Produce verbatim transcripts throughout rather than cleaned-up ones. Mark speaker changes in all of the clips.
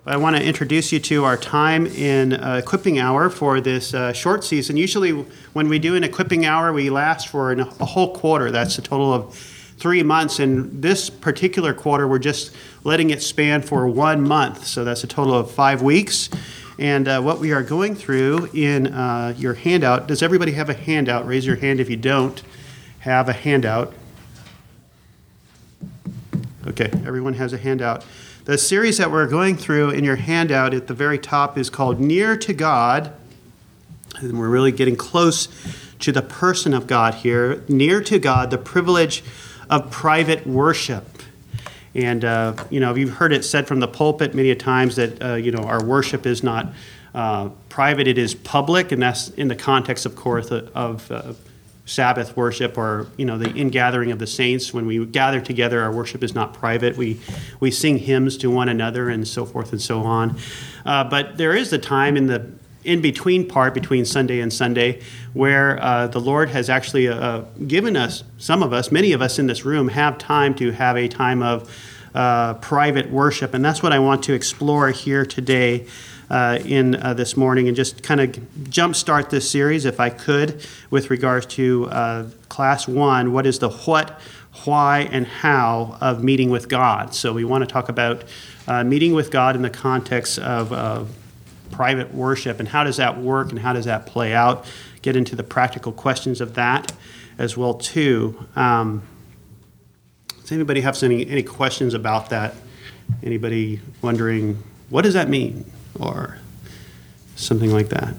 Speaker 1: I want to introduce you to our time in uh, equipping hour for this uh, short season. Usually when we do an equipping hour, we last for an, a whole quarter. That's a total of three months. And this particular quarter, we're just letting it span for one month. So that's a total of five weeks. And uh, what we are going through in uh, your handout, does everybody have a handout? Raise your hand if you don't have a handout. Okay, everyone has a handout. The series that we're going through in your handout at the very top is called Near to God, and we're really getting close to the person of God here. Near to God, the privilege of private worship. And, uh, you know, you've heard it said from the pulpit many a times that, uh, you know, our worship is not uh, private, it is public, and that's in the context, of course, of uh, Sabbath worship, or, you know, the ingathering of the saints. When we gather together, our worship is not private. We we sing hymns to one another and so forth and so on. Uh, but there is a time in the in-between part between Sunday and Sunday where uh, the Lord has actually uh, given us, some of us, many of us in this room, have time to have a time of uh, private worship. And that's what I want to explore here today. Uh, in uh, this morning, and just kind of jumpstart this series, if I could, with regards to uh, class one. What is the what, why, and how of meeting with God? So we want to talk about uh, meeting with God in the context of uh, private worship, and how does that work, and how does that play out? Get into the practical questions of that as well too. Um, does anybody have any any questions about that? Anybody wondering what does that mean? Or something like that.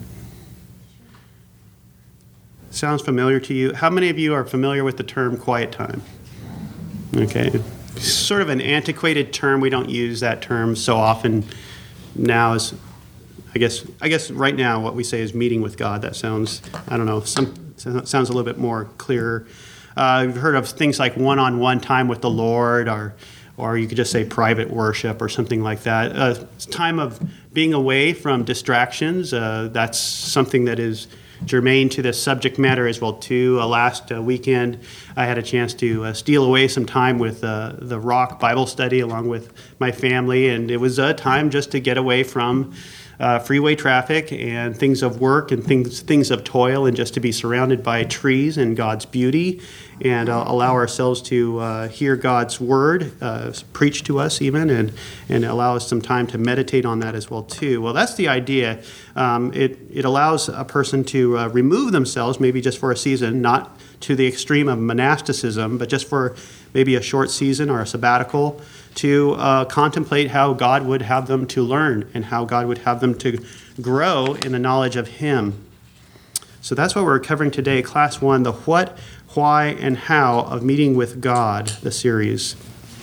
Speaker 1: Sounds familiar to you? How many of you are familiar with the term quiet time? Okay. Sort of an antiquated term. We don't use that term so often now. As I guess I guess right now what we say is meeting with God. That sounds, I don't know, some sounds a little bit more clearer. Uh, you've heard of things like one-on-one time with the Lord, or or you could just say private worship or something like that. Uh, it's time of being away from distractions. Uh, that's something that is germane to this subject matter as well too. Uh, last uh, weekend, I had a chance to uh, steal away some time with uh, the Rock Bible study along with my family, and it was a time just to get away from Uh, freeway traffic and things of work and things things of toil, and just to be surrounded by trees and God's beauty, and uh, allow ourselves to uh, hear God's word uh, preached to us even, and and allow us some time to meditate on that as well too. Well, that's the idea. Um, it it allows a person to uh, remove themselves, maybe just for a season, not to the extreme of monasticism, but just for maybe a short season or a sabbatical, to uh, contemplate how God would have them to learn and how God would have them to grow in the knowledge of Him. So that's what we're covering today, Class one, the what, why, and how of meeting with God, the series.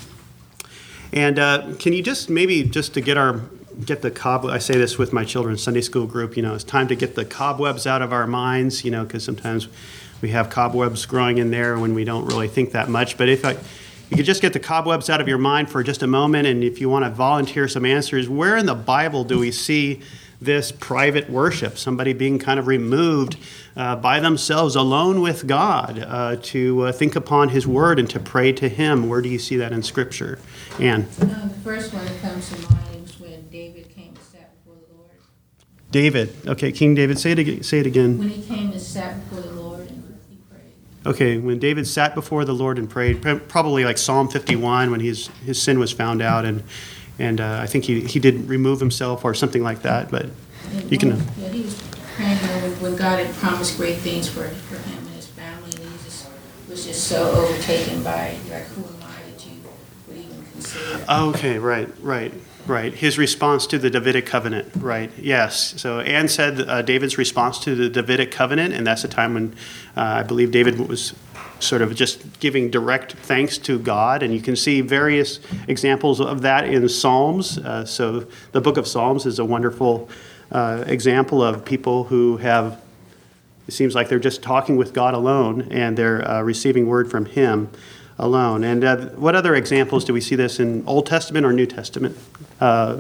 Speaker 1: And uh, can you just maybe just to get our get the cobwebs, I say this with my children's Sunday school group, you know, it's time to get the cobwebs out of our minds, you know, because sometimes we have cobwebs growing in there when we don't really think that much. But if I, you could just get the cobwebs out of your mind for just a moment, and if you want to volunteer some answers, where in the Bible do we see this private worship, somebody being kind of removed uh, by themselves, alone with God, uh, to uh, think upon His Word and to pray to Him? Where do you see that in Scripture? Ann?
Speaker 2: Uh, the first one that comes to mind was when David came to sat before the Lord.
Speaker 1: David. Okay, King David. Say it again. Say it again.
Speaker 2: When he came and sat before the Lord and he prayed.
Speaker 1: Okay, when David sat before the Lord and prayed, probably like Psalm fifty-one, when his his sin was found out, and and uh, I think he, he did remove himself or something like that. But
Speaker 2: And
Speaker 1: you can.
Speaker 2: when, yeah, he was praying, you know, when, when God had promised great things for for him and his family, and he just was just so overtaken by, like, who am I that you would even consider?
Speaker 1: Okay, right, right, right. His response to the Davidic covenant, right? Yes. So Anne said uh, David's response to the Davidic covenant, and that's the time when uh, I believe David was sort of just giving direct thanks to God, and you can see various examples of that in Psalms. Uh, so the book of Psalms is a wonderful uh, example of people who have, it seems like they're just talking with God alone, and they're uh, receiving word from Him alone. And uh, what other examples do we see this in Old Testament or New Testament? Uh,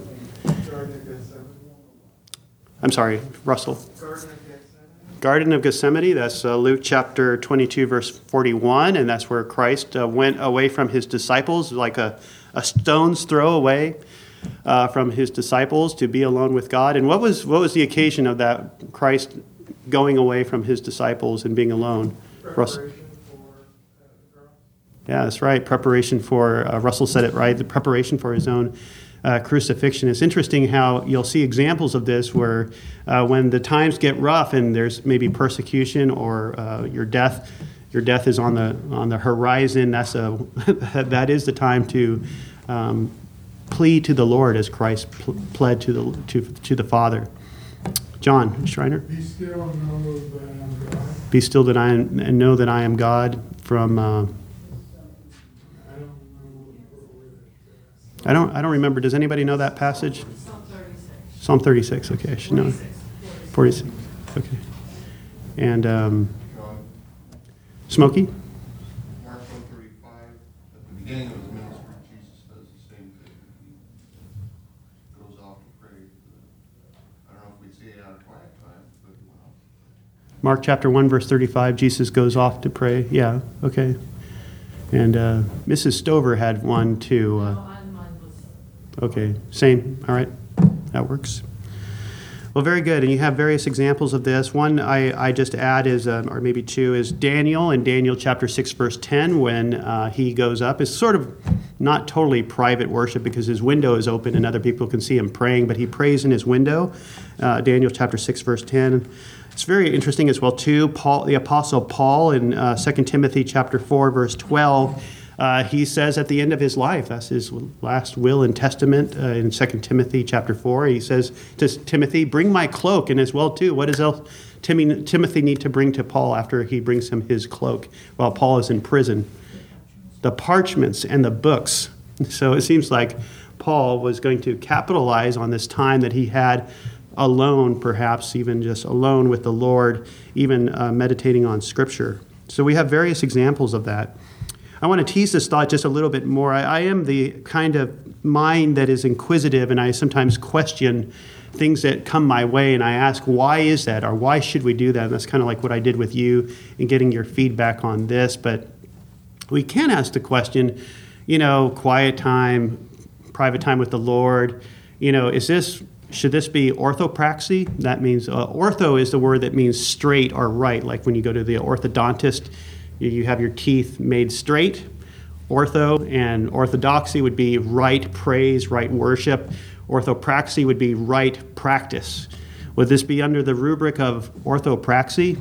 Speaker 1: I'm sorry, Russell. Garden of Gethsemane, that's uh, Luke chapter twenty-two, verse forty-one, and that's where Christ uh, went away from His disciples like a, a stone's throw away. uh, from his disciples to be alone with God. And what was what was the occasion of that, Christ going away from his disciples and being alone? Russell. Yeah, that's right. Preparation for, uh, Russell said it right, the preparation for his own uh, crucifixion. It's interesting how you'll see examples of this where uh, when the times get rough and there's maybe persecution or uh, your death, your death is on the on the horizon. That's a that is the time to um, plead to the Lord as Christ pl- pled to the to to the Father. John Schreiner.
Speaker 3: Be still and know that I am God.
Speaker 1: Be still that I am, and know that I am God. From uh, I don't I don't remember. Does anybody know that passage?
Speaker 4: Psalm thirty-six.
Speaker 1: Psalm thirty-six. Okay, I should know. forty-six. Okay. And um, Smokey.
Speaker 5: Mark one thirty-five, at the beginning of his ministry, Jesus does the same thing. He goes off to pray. I don't know if we'd say it out of quiet time, but wow.
Speaker 1: Mark chapter one, verse thirty-five, Jesus goes off to pray. Yeah, okay. And uh, Missus Stover had one too. Uh,
Speaker 4: No, on mine was.
Speaker 1: okay, same. All right, that works. Well, very good. And you have various examples of this. One I, I just add is, um, or maybe two, is Daniel in Daniel chapter six, verse ten, when uh, he goes up. It's sort of not totally private worship because his window is open and other people can see him praying, but he prays in his window. Uh, Daniel chapter six, verse ten. It's very interesting as well, too. Paul, the Apostle Paul in uh, Second Timothy chapter four, verse twelve, uh, he says at the end of his life, that's his last will and testament uh, in Second Timothy chapter four, he says to Timothy, bring my cloak. And as well, too, what does else Timmy, Timothy need to bring to Paul after he brings him his cloak while Paul is in prison? The parchments and the books. So it seems like Paul was going to capitalize on this time that he had alone, perhaps even just alone with the Lord, even uh, meditating on Scripture. So we have various examples of that. I want to tease this thought just a little bit more. I, I am the kind of mind that is inquisitive, and I sometimes question things that come my way, and I ask, why is that, or why should we do that? And that's kind of like what I did with you in getting your feedback on this. But we can ask the question, you know, quiet time, private time with the Lord, you know, is this... should this be orthopraxy? That means, uh, ortho is the word that means straight or right. Like when you go to the orthodontist, you, you have your teeth made straight. Ortho and orthodoxy would be right praise, right worship. Orthopraxy would be right practice. Would this be under the rubric of orthopraxy?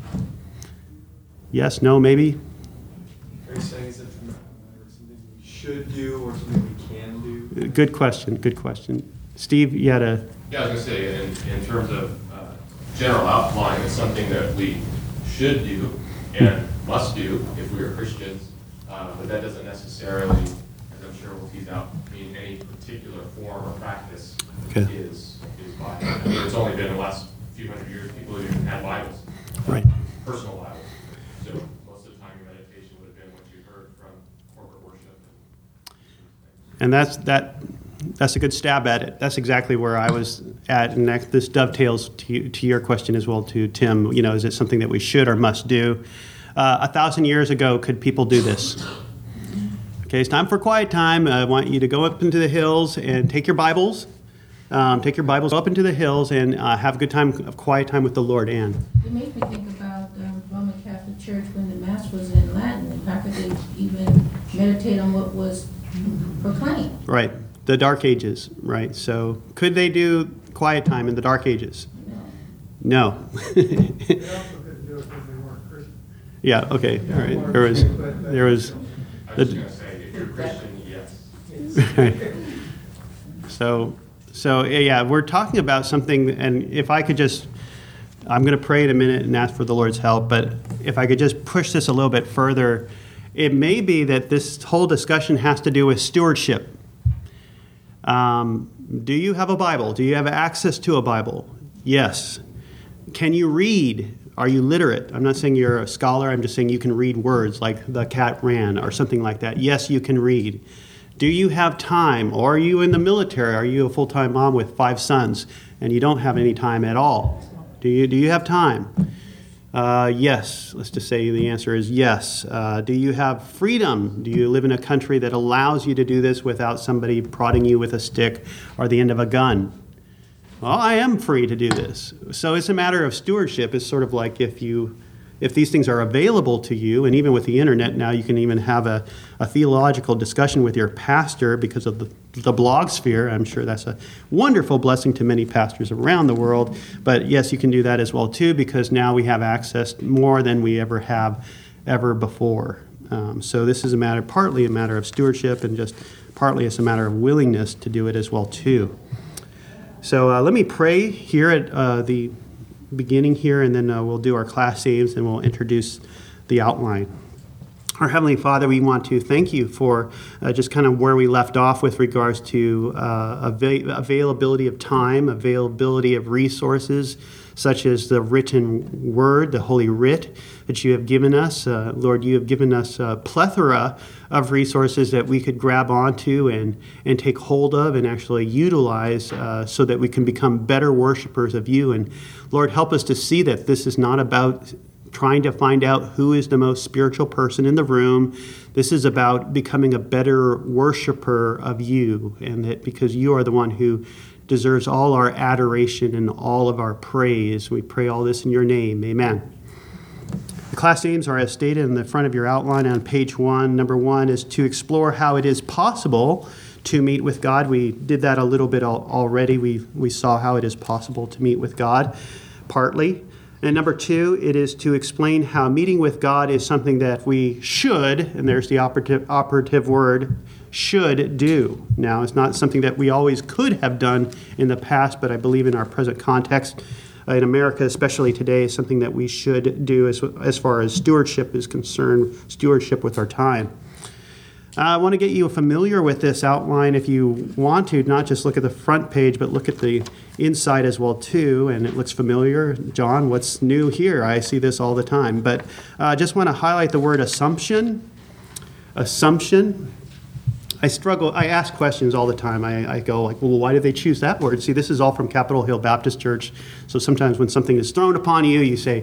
Speaker 1: Yes, no, maybe?
Speaker 6: Are you saying is it something we should do or something we can do?
Speaker 1: Good question, good question. Steve, you had a...
Speaker 7: Yeah, I was going to say, in, in terms of uh, general outline, it's something that we should do and must do if we are Christians, uh, but that doesn't necessarily, as I'm sure we'll tease out, mean any particular form or practice
Speaker 1: Okay.
Speaker 7: is is Bible. I mean, it's only been the last few hundred years people have even had Bibles,
Speaker 1: Right.
Speaker 7: personal Bibles. So most of the time your meditation would have been what you heard from corporate worship.
Speaker 1: And that's that. That's a good stab at it. That's exactly where I was at, and that, this dovetails to, to your question as well, to Tim. You know, is it something that we should or must do? Uh, a thousand years ago, could people do this? Okay, it's time for quiet time. I want you to go up into the hills and take your Bibles, um, take your Bibles up into the hills and uh, have a good time of quiet time with the Lord. Ann.
Speaker 2: It makes me think about the Roman Catholic Church when the Mass was in Latin, and how could they even meditate on what was proclaimed?
Speaker 1: Right. The Dark Ages, right? So could they do quiet time in the Dark Ages? No.
Speaker 3: They also couldn't do it because they weren't Christian.
Speaker 1: Yeah, okay, all right. There was, there was,
Speaker 7: I was just going to say, if you're a Christian, yes.
Speaker 1: so, so, yeah, we're talking about something, and if I could just, I'm going to pray in a minute and ask for the Lord's help, but if I could just push this a little bit further, it may be that this whole discussion has to do with stewardship. Um, do you have a Bible? Do you have access to a Bible? Yes. Can you read? Are you literate? I'm not saying you're a scholar. I'm just saying you can read words like the cat ran or something like that. Yes, you can read. Do you have time? Or are you in the military? Are you a full-time mom with five sons and you don't have any time at all? Do you, do you have time? Uh, yes, let's just say the answer is yes. Uh, do you have freedom? Do you live in a country that allows you to do this without somebody prodding you with a stick or the end of a gun? Well, I am free to do this. So it's a matter of stewardship. It's sort of like if you, if these things are available to you, and even with the internet now, you can even have a, a theological discussion with your pastor because of the, the blog sphere. I'm sure that's a wonderful blessing to many pastors around the world. But yes, you can do that as well too, because now we have access more than we ever have ever before. Um, so this is a matter, partly a matter of stewardship, and just partly it's a matter of willingness to do it as well too. So uh, let me pray here at uh, the beginning here, and then uh, we'll do our class names and we'll introduce the outline. Our Heavenly Father, we want to thank you for uh, just kind of where we left off with regards to uh, avail- availability of time, availability of resources, such as the written word, the Holy Writ that you have given us. Uh, Lord, you have given us a plethora of resources that we could grab onto and, and take hold of and actually utilize uh, so that we can become better worshipers of you. And Lord, help us to see that this is not about trying to find out who is the most spiritual person in the room. This is about becoming a better worshiper of you, and that because you are the one who deserves all our adoration and all of our praise. We pray all this in your name. Amen. The class names are as stated in the front of your outline on page one. Number one is to explore how it is possible to meet with God. We did that a little bit al- already. We, we saw how it is possible to meet with God, partly. And number two, it is to explain how meeting with God is something that we should, and there's the operative, operative word, should do. Now, it's not something that we always could have done in the past, but I believe in our present context, uh, in America, especially today, is something that we should do as, as far as stewardship is concerned, stewardship with our time. Uh, I want to get you familiar with this outline if you want to, not just look at the front page, but look at the inside as well too, and it looks familiar. John, what's new here? I see this all the time, but I uh, just want to highlight the word assumption. Assumption. I struggle, I ask questions all the time. I, I go like, well, why did they choose that word? See, this is all from Capitol Hill Baptist Church, so sometimes when something is thrown upon you, you say,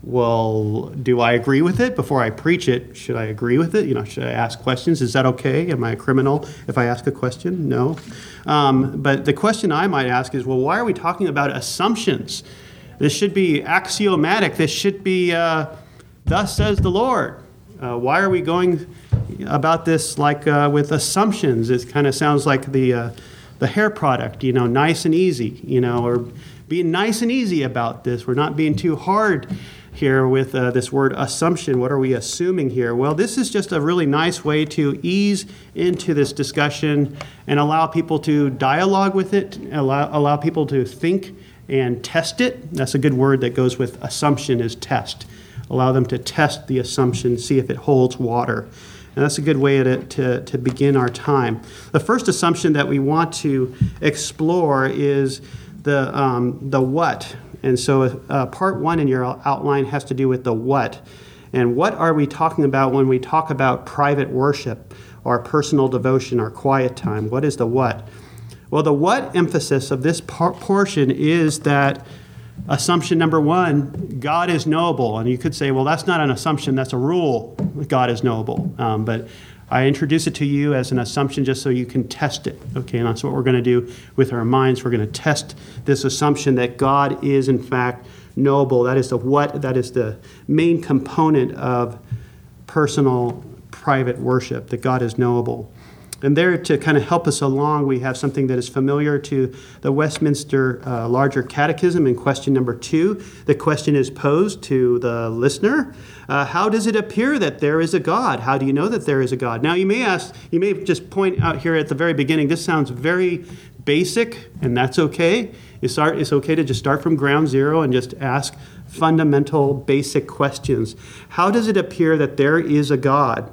Speaker 1: well, do I agree with it before I preach it? Should I agree with it? You know, should I ask questions? Is that okay? Am I a criminal if I ask a question? No. Um, but the question I might ask is, well, why are we talking about assumptions? This should be axiomatic. This should be, uh, thus says the Lord. Uh, why are we going about this like uh, with assumptions? It kind of sounds like the uh, the hair product, you know, nice and easy, you know, or being nice and easy about this. We're not being too hard here with uh, this word assumption. What are we assuming here? Well, this is just a really nice way to ease into this discussion and allow people to dialogue with it, allow, allow people to think and test it. That's a good word that goes with assumption, is test. Allow them to test the assumption, see if it holds water. And that's a good way to, to, to begin our time. The first assumption that we want to explore is the, um, the what. And so uh, part one in your outline has to do with the what. And what are we talking about when we talk about private worship or personal devotion or quiet time? What is the what? Well, the what emphasis of this par- portion is that assumption number one, God is knowable. And you could say, well, that's not an assumption, that's a rule. God is knowable. Um, but I introduce it to you as an assumption just so you can test it. Okay, and that's what we're going to do with our minds. We're going to test this assumption that God is, in fact, knowable. That is the what, that is the main component of personal, private worship, that God is knowable. And there to kind of help us along, we have something that is familiar to the Westminster uh, Larger Catechism in question number two. The question is posed to the listener. Uh, how does it appear that there is a God? How do you know that there is a God? Now, you may ask, you may just point out here at the very beginning, this sounds very basic, and that's okay. It's, it's okay to just start from ground zero and just ask fundamental, basic questions. How does it appear that there is a God?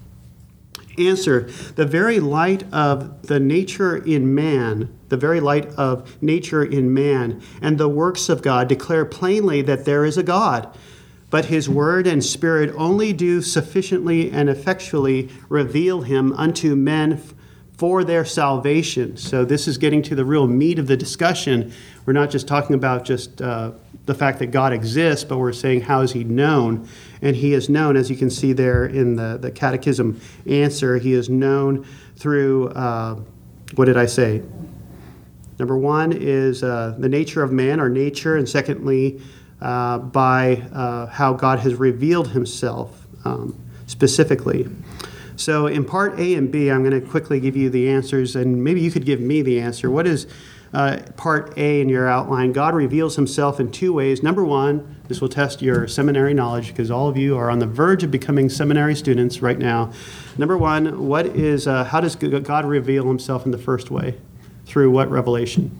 Speaker 1: Answer, the very light of the nature in man, the very light of nature in man, and the works of God declare plainly that there is a God. But his word and spirit only do sufficiently and effectually reveal him unto men for their salvation. So this is getting to the real meat of the discussion. We're not just talking about just uh, the fact that God exists, but we're saying how is he known? And he is known, as you can see there in the, the catechism answer, he is known through, uh, what did I say? Number one is uh, the nature of man, or nature, and secondly, uh, by uh, how God has revealed himself um, specifically. So in part A and B, I'm going to quickly give you the answers, and maybe you could give me the answer. What is uh, part A in your outline? God reveals himself in two ways. Number one, this will test your seminary knowledge, because all of you are on the verge of becoming seminary students right now. Number one, what is uh, how does God reveal himself in the first way? Through what revelation?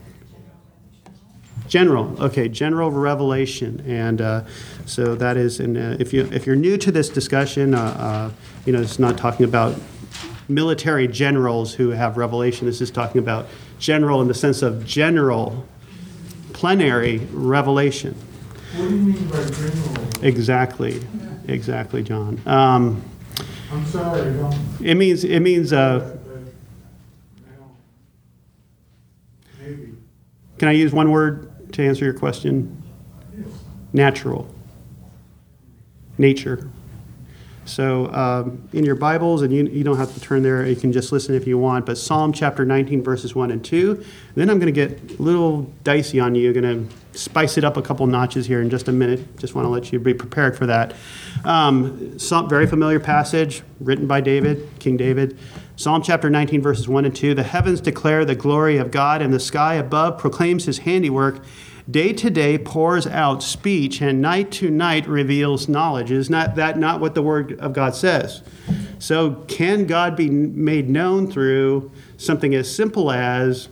Speaker 1: General. Okay, general revelation. And uh, so that is, in, uh, if, you, if you're new to this discussion, uh, uh, you know, it's not talking about military generals who have revelation. This is talking about general in the sense of general, plenary revelation.
Speaker 3: What do you mean by general?
Speaker 1: Exactly. Exactly, John. Um,
Speaker 3: I'm sorry, I don't.
Speaker 1: it means, it means, uh,
Speaker 3: but I don't- Maybe.
Speaker 1: can I use one word to answer your question?
Speaker 3: Yes.
Speaker 1: Natural. Nature. So um, in your Bibles, and you, you don't have to turn there, you can just listen if you want, but Psalm chapter nineteen, verses one and two. Then I'm going to get a little dicey on you. Going to spice it up a couple notches here in just a minute. Just want to let you be prepared for that. Um, some very familiar passage written by David, King David. Psalm chapter nineteen, verses one and two. The heavens declare the glory of God, and the sky above proclaims his handiwork. Day to day pours out speech, and night to night reveals knowledge. Is not that not what the Word of God says? So can God be made known through something as simple as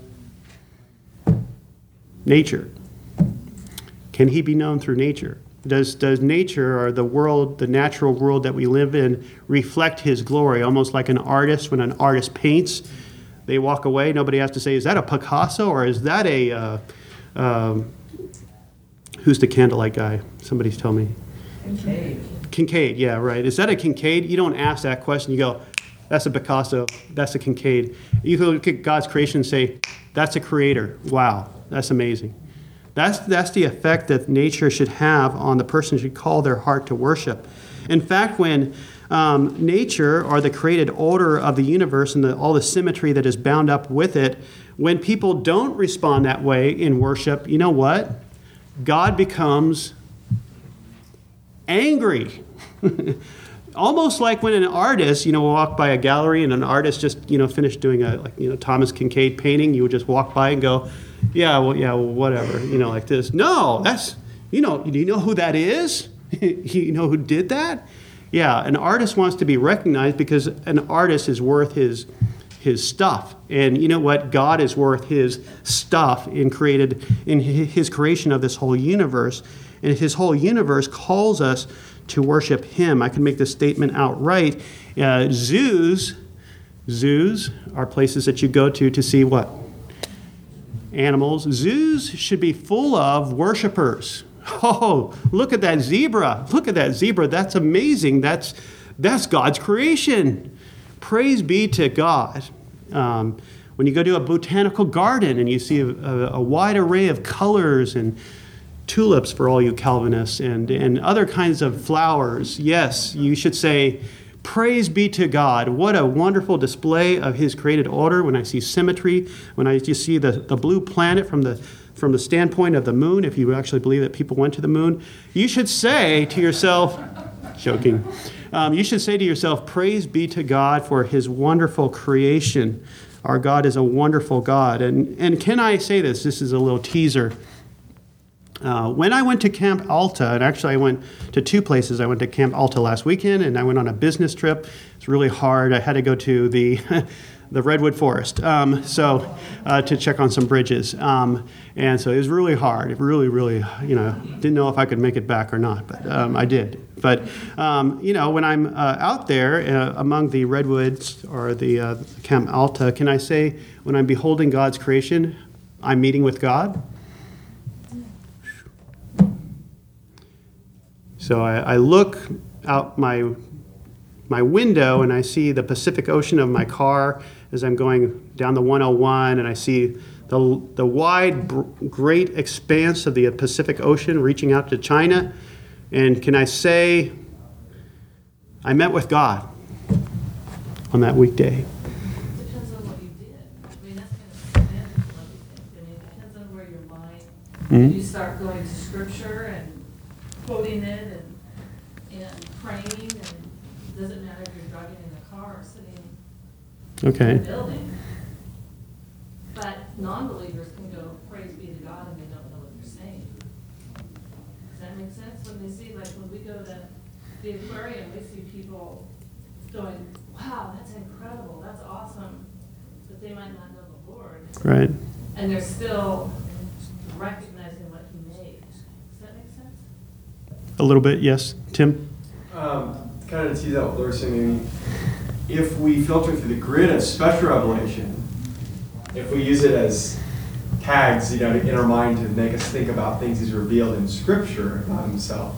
Speaker 1: nature? Can he be known through nature? Does, does nature, or the world, the natural world that we live in, reflect his glory? Almost like an artist, when an artist paints, they walk away, nobody has to say, is that a Picasso, or is that a... Uh, um, Who's the candlelight guy? Somebody's tell me. Kincaid. Kincaid, yeah, right. Is that a Kincaid? You don't ask that question. You go, that's a Picasso. That's a Kincaid. You can look at God's creation and say, that's a creator. Wow, that's amazing. That's, that's the effect that nature should have on the person who should call their heart to worship. In fact, when um, nature, or the created order of the universe and the, all the symmetry that is bound up with it, when people don't respond that way in worship, you know what? God becomes angry. Almost like when an artist, you know, will walk by a gallery and an artist just, you know, finished doing a, like, you know, Thomas Kincaid painting, you would just walk by and go, yeah, well, yeah, well, whatever, you know, like this. No, that's, you know, do you know who that is? You know who did that? Yeah, an artist wants to be recognized because an artist is worth his his stuff. And you know what? God is worth his stuff in created in his creation of this whole universe. And his whole universe calls us to worship him. I can make this statement outright. Uh, zoos, zoos are places that you go to to see what? Animals. Zoos should be full of worshipers. Oh, look at that zebra. Look at that zebra. That's amazing. That's, that's God's creation. Praise be to God. Um, when you go to a botanical garden and you see a, a, a wide array of colors and tulips for all you Calvinists and, and other kinds of flowers, yes, you should say, praise be to God. What a wonderful display of his created order. When I see symmetry, when I just see the, the blue planet from the from the standpoint of the moon, if you actually believe that people went to the moon, you should say to yourself, joking, Um, you should say to yourself, praise be to God for his wonderful creation. Our God is a wonderful God. And, and can I say this? This is a little teaser. Uh, when I went to Camp Alta, and actually I went to two places. I went to Camp Alta last weekend, and I went on a business trip. It's really hard. I had to go to the the Redwood Forest, um, so uh, to check on some bridges. Um, and so it was really hard. It really, really, you know, didn't know if I could make it back or not, but um, I did. But, um, you know, when I'm uh, out there uh, among the redwoods or the uh, Camp Alta, can I say when I'm beholding God's creation, I'm meeting with God? So I, I look out my my window and I see the Pacific Ocean of my car, as I'm going down the one oh one and I see the, the wide, br- great expanse of the Pacific Ocean reaching out to China. And can I say, I met with God on that weekday.
Speaker 4: Depends on what you did. I mean, that's kind of standard for everything. I mean, it depends on where your mind,
Speaker 1: Mhm.
Speaker 4: you start going to scripture and quoting it and, and praying, and it doesn't matter if you're driving in a car or sitting in
Speaker 1: Okay.
Speaker 4: a building. But non-believers can go, praise be to God, and they don't know what they're saying. Does that make sense? When they see, like, when we go to the aquarium, we see people going, wow, that's incredible, that's awesome, but they might not know the Lord,
Speaker 1: Right.
Speaker 4: and they're still recognizing what He made. Does that make sense?
Speaker 1: A little bit, yes. Tim?
Speaker 6: Um, kind of to tease out what Laura's saying, I mean, if we filter through the grid of special revelation, if we use it as tags, you know, in our mind to make us think about things He's revealed in Scripture about Himself,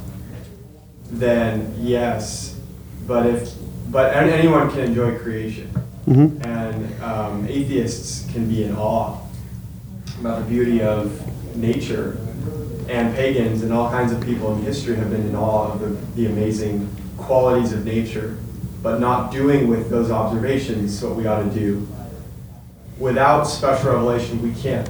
Speaker 6: then yes. But if, but an- anyone can enjoy creation,
Speaker 1: Mm-hmm.
Speaker 6: and um, atheists can be in awe about the beauty of nature, and pagans and all kinds of people in history have been in awe of the, the amazing qualities of nature, but not doing with those observations what we ought to do. Without special revelation, we can't.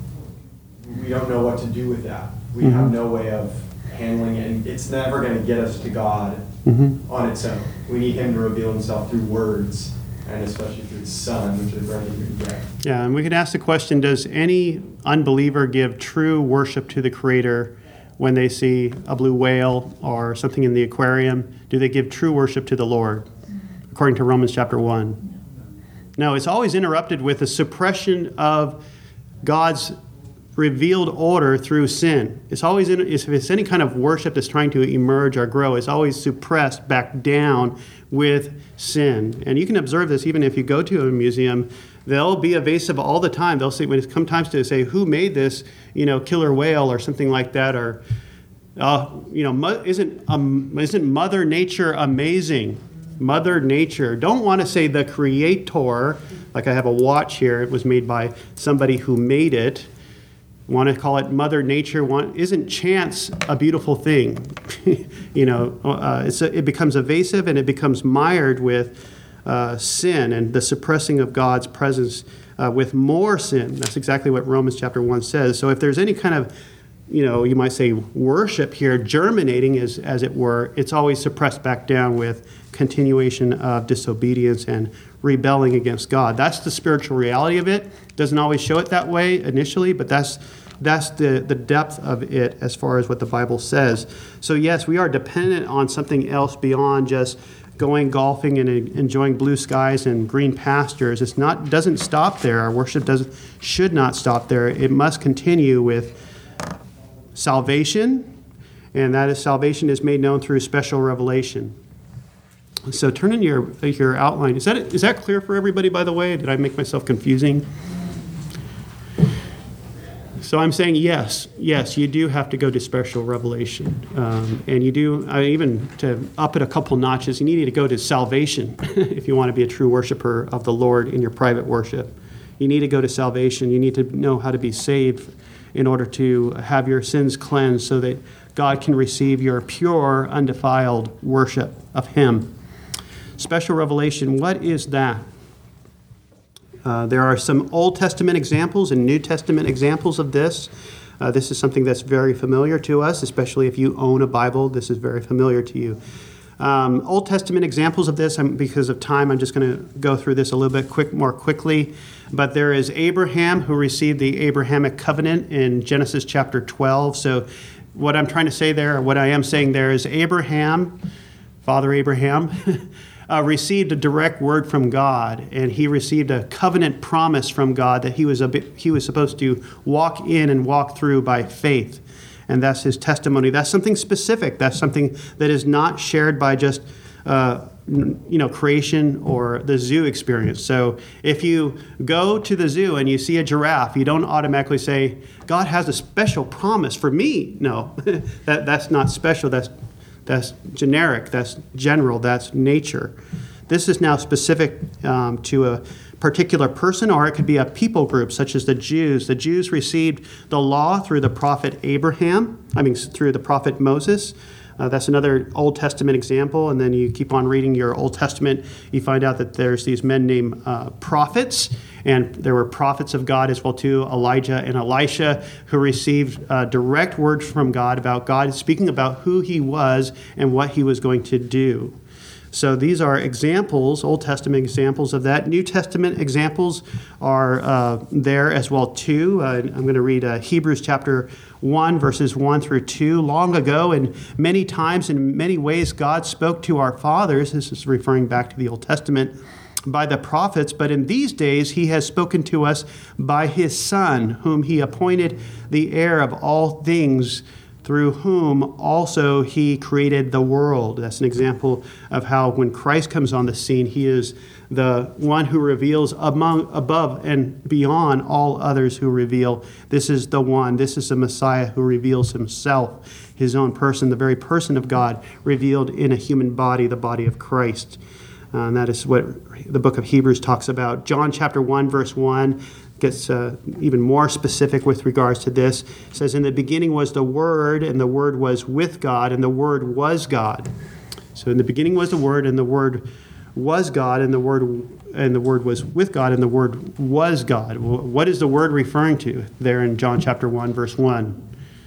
Speaker 6: We don't know what to do with that. We
Speaker 1: Mhm.
Speaker 6: have no way of handling it, and it's never going to get us to God
Speaker 1: Mm-hmm.
Speaker 6: on its own. We need Him to reveal Himself through words, and especially through His Son, which is where we can get.
Speaker 1: Yeah, and we could ask the question, does any unbeliever give true worship to the Creator when they see a blue whale or something in the aquarium? Do they give true worship to the Lord, according to Romans chapter one? No, it's always interrupted with a suppression of God's revealed order through sin. It's always, in, if it's any kind of worship that's trying to emerge or grow, it's always suppressed back down with sin. And you can observe this even if you go to a museum. They'll be evasive all the time. They'll say, when it comes times to say, who made this, you know, killer whale or something like that, or, uh, you know, mo- isn't, um, isn't Mother Nature amazing? Mother Nature. Don't want to say the Creator, like I have a watch here, it was made by somebody who made it. Want to call it Mother Nature? Want, isn't chance a beautiful thing? you know, uh, it's a, it becomes evasive and it becomes mired with uh, sin and the suppressing of God's presence uh, with more sin. That's exactly what Romans chapter one says. So if there's any kind of, you know, you might say worship here, germinating as, as it were, it's always suppressed back down with continuation of disobedience and rebelling against God. That's the spiritual reality of it. Doesn't always show it that way initially, but that's that's the, the depth of it as far as what the Bible says. So yes, we are dependent on something else beyond just going golfing and enjoying blue skies and green pastures. It's not doesn't stop there. Our worship doesn't should not stop there. It must continue with salvation, and that is salvation is made known through special revelation. So turn in your your outline. Is that is that clear for everybody, by the way? Did I make myself confusing? So I'm saying yes, yes, you do have to go to special revelation. Um, and you do, uh, even to up it a couple notches, you need to go to salvation if you want to be a true worshiper of the Lord in your private worship. You need to go to salvation. You need to know how to be saved in order to have your sins cleansed so that God can receive your pure, undefiled worship of Him. Special revelation, what is that? Uh, there are some Old Testament examples and New Testament examples of this. Uh, this is something that's very familiar to us, especially if you own a Bible. This is very familiar to you. Um, Old Testament examples of this, I'm, because of time, I'm just going to go through this a little bit quick, more quickly. But there is Abraham, who received the Abrahamic covenant in Genesis chapter twelve. So what I'm trying to say there, what I am saying there is Abraham, Father Abraham, Uh, received a direct word from God, and he received a covenant promise from God that he was a bit, he was supposed to walk in and walk through by faith, and that's his testimony. That's something specific. That's something that is not shared by just uh, you know creation or the zoo experience. So if you go to the zoo and you see a giraffe, you don't automatically say God has a special promise for me. No, that that's not special. That's That's generic, that's general, that's nature. This is now specific um, to a particular person, or it could be a people group, such as the Jews. The Jews received the law through the prophet Abraham, I mean, through the prophet Moses. Uh, that's another Old Testament example. And then you keep on reading your Old Testament, you find out that there's these men named uh, prophets, and there were prophets of God as well too, Elijah and Elisha, who received uh, direct words from God about God, speaking about who he was and what he was going to do. So these are examples, Old Testament examples of that. New Testament examples are uh, there as well too. Uh, I'm going to read uh, Hebrews chapter one, verses one through two. Long ago, and many times, in many ways, God spoke to our fathers. This is referring back to the Old Testament, by the prophets, but in these days he has spoken to us by his Son, whom he appointed the heir of all things, through whom also he created the world. That's an example of how when Christ comes on the scene, he is the one who reveals among, above and beyond all others who reveal. This is the one, this is the Messiah who reveals himself, his own person, the very person of God revealed in a human body, the body of Christ. Uh, and that is what the book of Hebrews talks about. John chapter one, verse one gets uh, even more specific with regards to this. It says, in the beginning was the Word, and the Word was with God, and the Word was God. So in the beginning was the Word, and the Word was God, and the Word and the Word was with God, and the Word was God. What is the Word referring to there in John chapter one, verse one?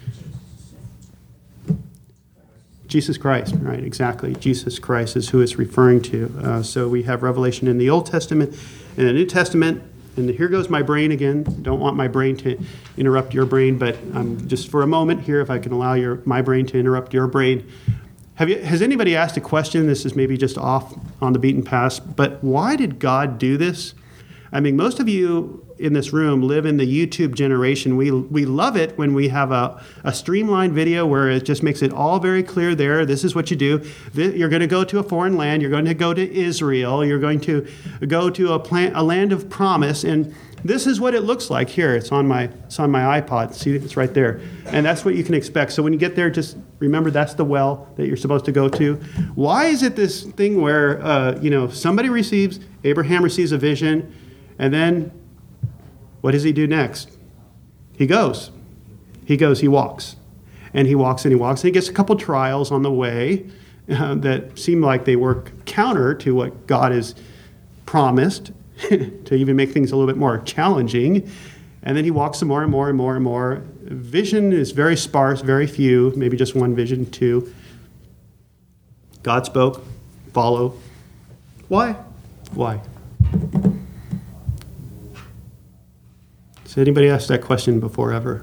Speaker 1: Jesus Christ, right, exactly. Jesus Christ is who it's referring to. Uh, so we have revelation in the Old Testament and the New Testament. And here goes my brain again. Don't want my brain to interrupt your brain, but um, just for a moment here, if I can allow your my brain to interrupt your brain. Have you, has anybody asked a question? This is maybe just off on the beaten path, but why did God do this? I mean, most of you in this room live in the YouTube generation. We we love it when we have a, a streamlined video where it just makes it all very clear there. This is what you do. You're going to go to a foreign land. You're going to go to Israel. You're going to go to a, plant, a land of promise. And this is what it looks like here. It's on my it's on my iPod. See, it's right there. And that's what you can expect. So when you get there, just remember that's the well that you're supposed to go to. Why is it this thing where, uh, you know, somebody receives, Abraham receives a vision, and then what does he do next? He goes. He goes, he walks. And he walks and he walks. And he gets a couple trials on the way uh, that seem like they work counter to what God has promised, to even make things a little bit more challenging. And then he walks some more and more and more and more. Vision is very sparse, very few, maybe just one vision, two. God spoke, follow. Why? Why? Has anybody asked that question before ever?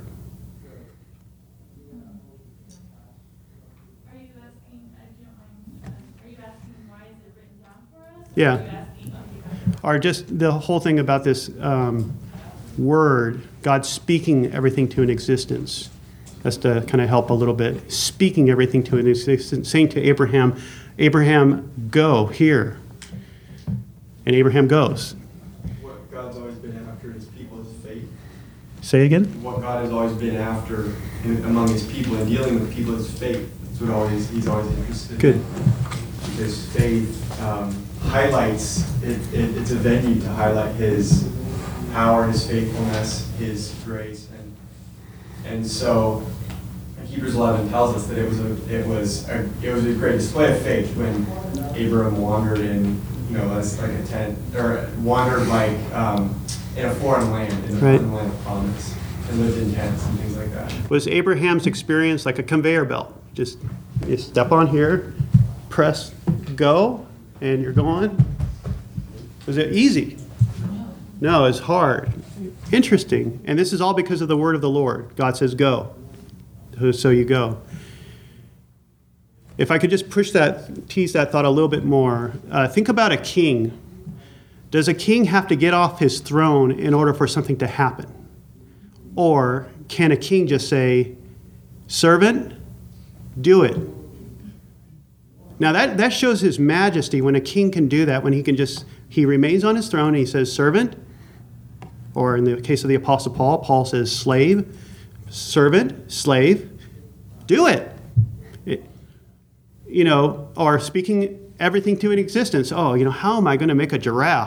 Speaker 8: Are you asking, if you don't mind, are you asking why is it written down for us?
Speaker 1: Yeah.
Speaker 8: Or are you asking, okay.
Speaker 1: Or just the whole thing about this um, word, God speaking everything to an existence. That's to kind of help a little bit. Speaking everything to an existence, saying to Abraham, Abraham, go here. And Abraham goes.
Speaker 6: What God's always been after his people is faith.
Speaker 1: Say again?
Speaker 6: What God has always been after in, among his people and dealing with people is faith. That's what always he's always interested
Speaker 1: Good.
Speaker 6: in. Because faith um, highlights, it, it, it's a venue to highlight his power, his faithfulness, his grace. And and so Hebrews eleven tells us that it was a it was a it was a great display of faith when Abram wandered in, you know, as like a tent, or wandered like um, in a foreign land, in a
Speaker 1: Right.
Speaker 6: foreign land of promise, and lived in tents and things like that.
Speaker 1: Was Abraham's experience like a conveyor belt? Just you step on here, press go, and you're going? Was it easy? No, it's hard. Interesting. And this is all because of the word of the Lord. God says go. So you go. If I could just push that, tease that thought a little bit more. Uh, think about a king. Does a king have to get off his throne in order for something to happen? Or can a king just say, servant, do it? Now that, that shows his majesty when a king can do that, when he can just, he remains on his throne and he says, servant. Or in the case of the Apostle Paul, Paul says, slave, servant, slave, do it. it you know, or speaking everything to an existence. Oh, you know, how am I going to make a giraffe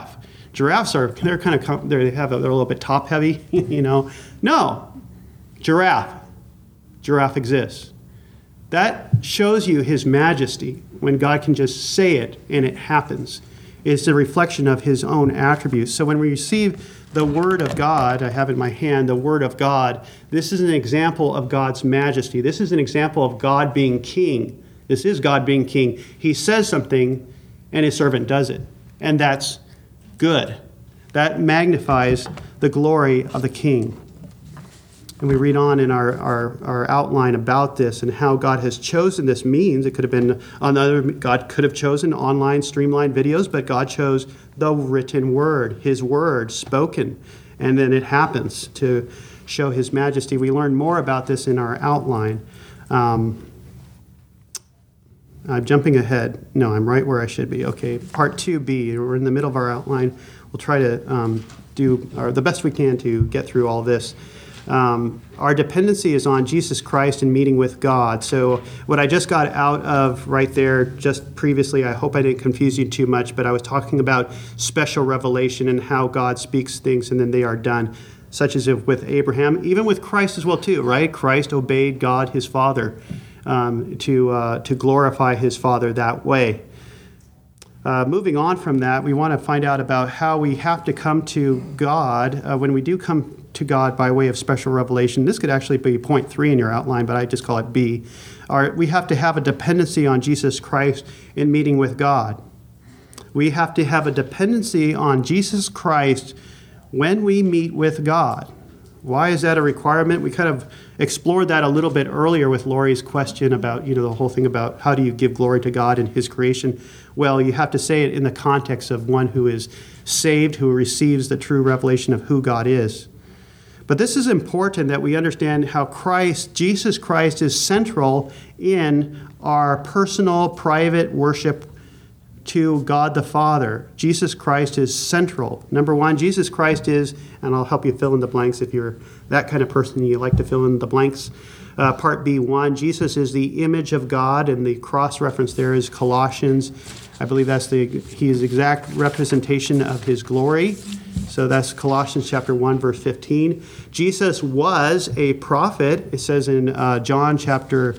Speaker 1: Giraffes are, they're kind of, com- they have a, they're a little bit top heavy, you know. No, giraffe, giraffe exists. That shows you his majesty when God can just say it and it happens. It's a reflection of his own attributes. So when we receive the Word of God, I have in my hand the Word of God, this is an example of God's majesty. This is an example of God being king. This is God being king. He says something and his servant does it. And that's good. That magnifies the glory of the king. And we read on in our, our, our outline about this and how God has chosen this means. It could have been another, God could have chosen online streamlined videos, but God chose the written word, his word spoken. And then it happens to show his majesty. We learn more about this in our outline. Um, I'm jumping ahead. No, I'm right where I should be. Okay, part two B, we're in the middle of our outline. We'll try to um, do our, the best we can to get through all this. Um, our dependency is on Jesus Christ and meeting with God. So what I just got out of right there just previously, I hope I didn't confuse you too much, but I was talking about special revelation and how God speaks things and then they are done, such as if with Abraham, even with Christ as well too, right? Christ obeyed God, his Father, um, to, uh, to glorify his Father that way. Uh, moving on from that, we want to find out about how we have to come to God uh, when we do come to God by way of special revelation. This could actually be point three in your outline, but I just call it B. Our, we have to have a dependency on Jesus Christ in meeting with God. We have to have a dependency on Jesus Christ when we meet with God. Why is that a requirement? We kind of explored that a little bit earlier with Lori's question about, you know, the whole thing about how do you give glory to God in his creation? Well, you have to say it in the context of one who is saved, who receives the true revelation of who God is. But this is important that we understand how Christ, Jesus Christ, is central in our personal, private worship to God the Father. Jesus Christ is central. Number one, Jesus Christ is, and I'll help you fill in the blanks if you're that kind of person and you like to fill in the blanks. Uh, part B one, Jesus is the image of God, and the cross reference there is Colossians. I believe that's the his exact representation of his glory. So that's Colossians chapter one, verse fifteen. Jesus was a prophet. It says in uh, John chapter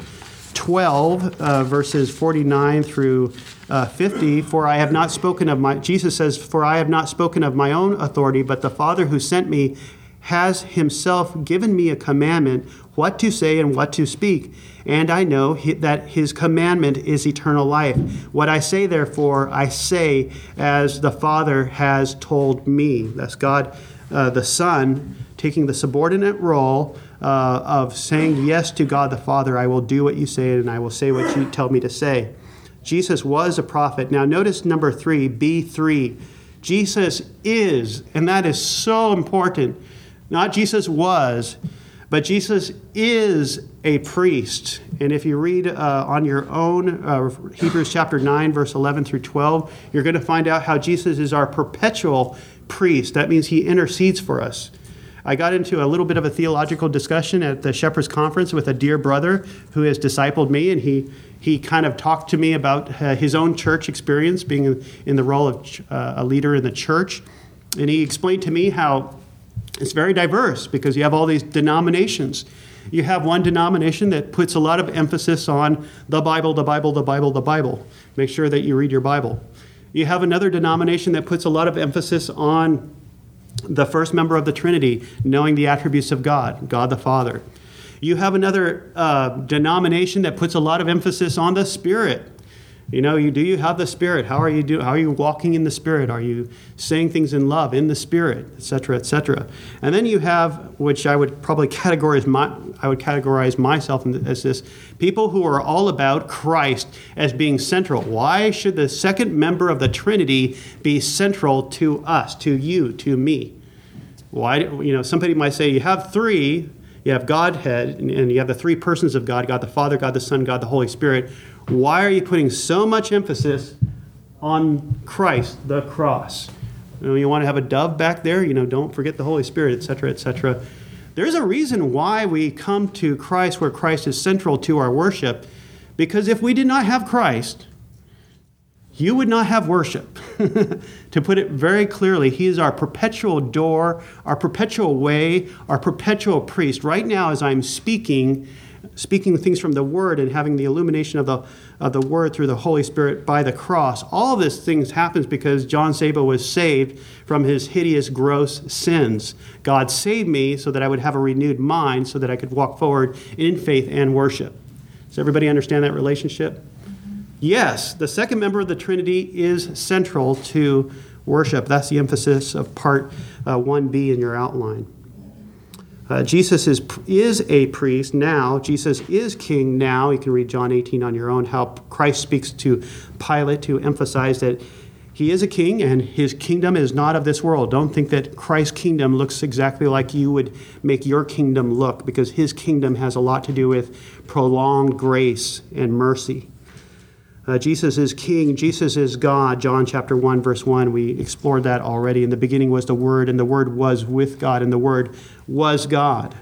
Speaker 1: twelve, uh, verses forty-nine through uh, fifty, for I have not spoken of my, Jesus says, for I have not spoken of my own authority, but the Father who sent me has himself given me a commandment, what to say and what to speak. And I know that his commandment is eternal life. What I say, therefore, I say as the Father has told me. That's God, uh, the Son, taking the subordinate role uh, of saying yes to God the Father. I will do what you say and I will say what you tell me to say. Jesus was a prophet. Now notice number three, B three. Jesus is, and that is so important. Not Jesus was, but Jesus is a priest. And if you read uh, on your own, uh, Hebrews chapter nine, verse eleven through twelve, you're going to find out how Jesus is our perpetual priest. That means he intercedes for us. I got into a little bit of a theological discussion at the Shepherd's Conference with a dear brother who has discipled me, and he he kind of talked to me about uh, his own church experience, being in, in the role of uh, a leader in the church. And he explained to me how it's very diverse because you have all these denominations. You have one denomination that puts a lot of emphasis on the Bible, the Bible, the Bible, the Bible. Make sure that you read your Bible. You have another denomination that puts a lot of emphasis on the first member of the Trinity, knowing the attributes of God, God the Father. You have another uh, denomination that puts a lot of emphasis on the Spirit. You know, you do you have the Spirit? How are you do? How are you walking in the Spirit? Are you saying things in love in the Spirit, et cetera, et cetera? And then you have, which I would probably categorize my, I would categorize myself as this: people who are all about Christ as being central. Why should the second member of the Trinity be central to us, to you, to me? Why? You know, somebody might say you have three. You have Godhead, and you have the three persons of God: God the Father, God the Son, God the Holy Spirit. Why are you putting so much emphasis on Christ, the cross? You know, you want to have a dove back there? You know, don't forget the Holy Spirit, et cetera, et cetera. There's a reason why we come to Christ where Christ is central to our worship, because if we did not have Christ, you would not have worship. To put it very clearly, he is our perpetual door, our perpetual way, our perpetual priest. Right now, as I'm speaking, speaking things from the Word and having the illumination of the of the Word through the Holy Spirit by the cross, all of this things happens because John Sabo was saved from his hideous, gross sins. God saved me so that I would have a renewed mind, so that I could walk forward in faith and worship. Does everybody understand that relationship? Yes, the second member of the Trinity is central to worship. That's the emphasis of part uh, one B in your outline. Uh, Jesus is, is a priest now. Jesus is king now. You can read John eighteen on your own, how Christ speaks to Pilate to emphasize that he is a king and his kingdom is not of this world. Don't think that Christ's kingdom looks exactly like you would make your kingdom look, because his kingdom has a lot to do with prolonged grace and mercy. Uh, Jesus is king. Jesus is God. John chapter one, verse one, we explored that already. In the beginning was the Word, and the Word was with God, and the Word was God.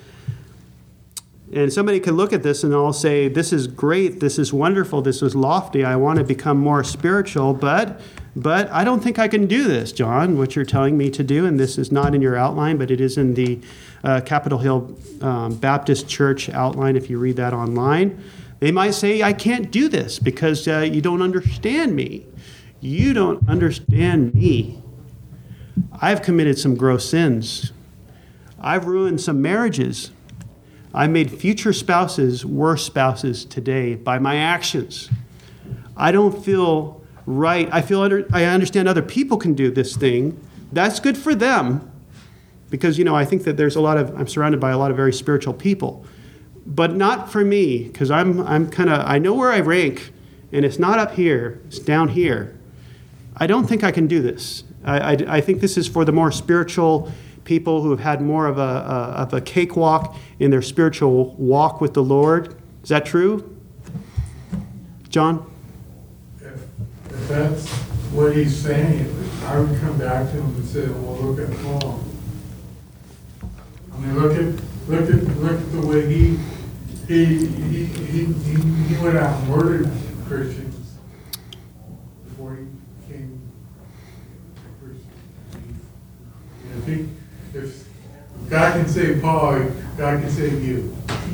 Speaker 1: And somebody could look at this and all say, this is great, this is wonderful, this is lofty, I want to become more spiritual, but but I don't think I can do this, John, what you're telling me to do. And this is not in your outline, but it is in the uh, Capitol Hill um, Baptist Church outline if you read that online. They might say, I can't do this because uh, you don't understand me. You don't understand me. I've committed some gross sins. I've ruined some marriages. I made future spouses worse spouses today by my actions. I don't feel right. I feel under, I understand other people can do this thing. That's good for them because, you know, I think that there's a lot of, I'm surrounded by a lot of very spiritual people. But not for me, because I'm I'm kind of, I know where I rank, and it's not up here, it's down here. I don't think I can do this. I, I, I think this is for the more spiritual people who have had more of a, a of a cakewalk in their spiritual walk with the Lord. Is that true? John?
Speaker 3: If, if that's what he's saying, I would come back to him and say, well, look at Paul. I mean, look at, look at, look at the way he, he, he, he, he he went out and murdered Christians before he became a Christian. If he, if God can save Paul, God can save you.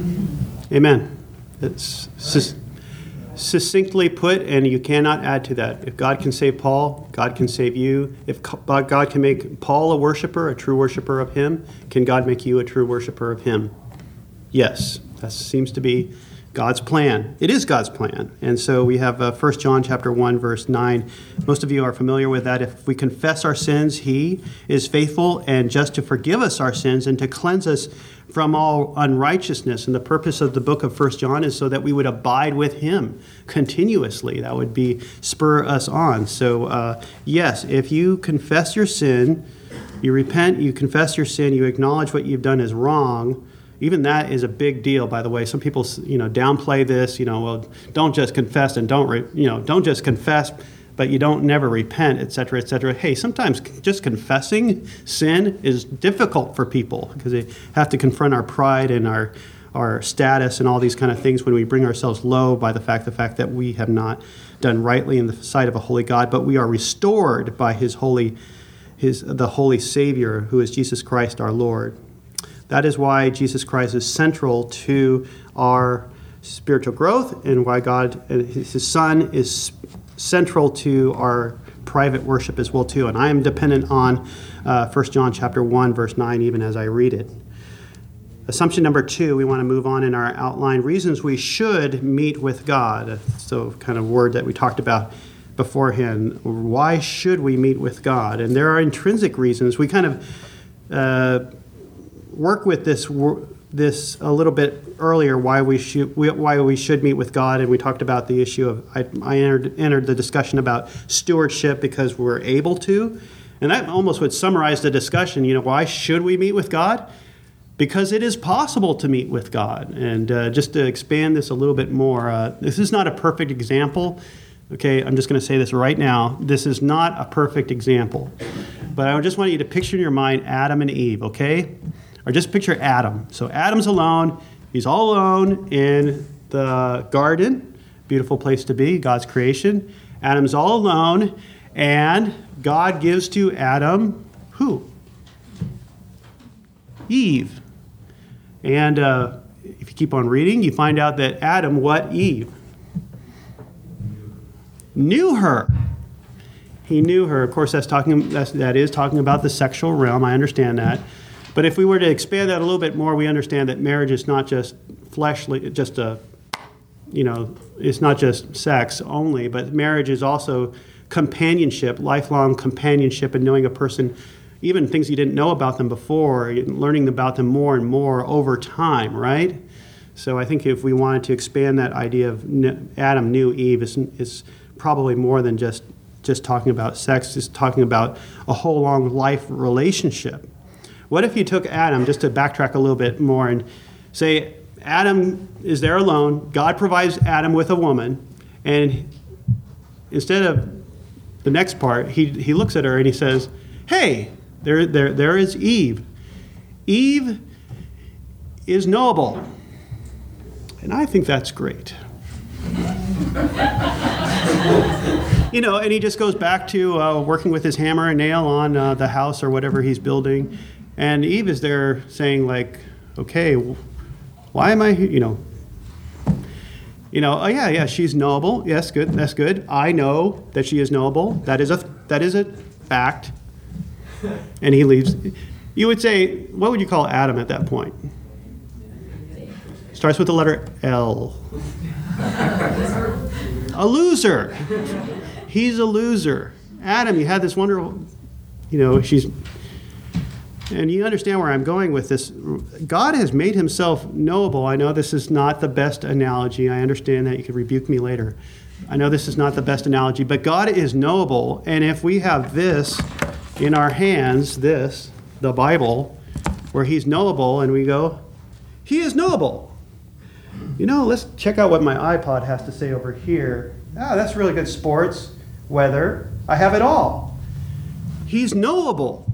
Speaker 1: Amen. It's sus- succinctly put, and you cannot add to that. If God can save Paul, God can save you. If God can make Paul a worshiper, a true worshiper of him, can God make you a true worshiper of him? Yes. That seems to be God's plan. It is God's plan. And so we have uh, First John chapter one, verse nine. Most of you are familiar with that. If we confess our sins, he is faithful and just to forgive us our sins and to cleanse us from all unrighteousness. And the purpose of the book of First John is so that we would abide with him continuously. That would be spur us on. So uh, yes, if you confess your sin, you repent, you confess your sin, you acknowledge what you've done is wrong. Even that is a big deal, by the way. Some people, you know, downplay this. You know, well, don't just confess and don't, re, you know, don't just confess, but you don't never repent, et cetera, et cetera. Hey, sometimes just confessing sin is difficult for people because they have to confront our pride and our our status and all these kind of things when we bring ourselves low by the fact the fact that we have not done rightly in the sight of a holy God, but we are restored by His holy, His the Holy Savior, who is Jesus Christ our Lord. That is why Jesus Christ is central to our spiritual growth and why God, his Son, is central to our private worship as well too. And I am dependent on uh, First John chapter one, verse nine, even as I read it. Assumption number two, we want to move on in our outline. Reasons we should meet with God. So kind of word that we talked about beforehand. Why should we meet with God? And there are intrinsic reasons. We kind of uh, work with this this a little bit earlier, why we should why we should meet with God, and we talked about the issue of I, I entered entered the discussion about stewardship because we're able to, and that almost would summarize the discussion. You know, why should we meet with God? Because it is possible to meet with God. And uh, just to expand this a little bit more, uh, this is not a perfect example. Okay, I'm just going to say this right now. This is not a perfect example, but I just want you to picture in your mind Adam and Eve. Okay. Or just picture Adam. So Adam's alone. He's all alone in the garden. Beautiful place to be, God's creation. Adam's all alone, and God gives to Adam who? Eve. And uh, if you keep on reading, you find out that Adam, what? Eve? Knew her. He knew her. Of course, that's talking. That's, that is talking about the sexual realm. I understand that. But if we were to expand that a little bit more, we understand that marriage is not just fleshly, just a, you know, it's not just sex only, but marriage is also companionship, lifelong companionship, and knowing a person, even things you didn't know about them before, learning about them more and more over time, right? So I think if we wanted to expand that idea of Adam knew Eve, is is probably more than just just talking about sex. It's talking about a whole long life relationship. What if you took Adam, just to backtrack a little bit more, and say Adam is there alone, God provides Adam with a woman, and instead of the next part, he, he looks at her and he says, hey, there, there, there is Eve. Eve is knowable. And I think that's great. You know, and he just goes back to uh, working with his hammer and nail on uh, the house or whatever he's building. And Eve is there saying, like, okay, why am I, you know, you know, oh yeah, yeah, she's knowable. Yes, good, that's good. I know that she is knowable. That is a that is a fact. And he leaves. You would say, what would you call Adam at that point? Starts with the letter L. A loser. He's a loser. Adam, you had this wonderful, you know, she's, and you understand where I'm going with this. God has made himself knowable. I know this is not the best analogy. I understand that. You could rebuke me later. I know this is not the best analogy, but God is knowable. And if we have this in our hands, this, the Bible, where he's knowable, and we go, he is knowable. You know, let's check out what my iPod has to say over here. Ah, that's really good. Sports, weather, I have it all. He's knowable.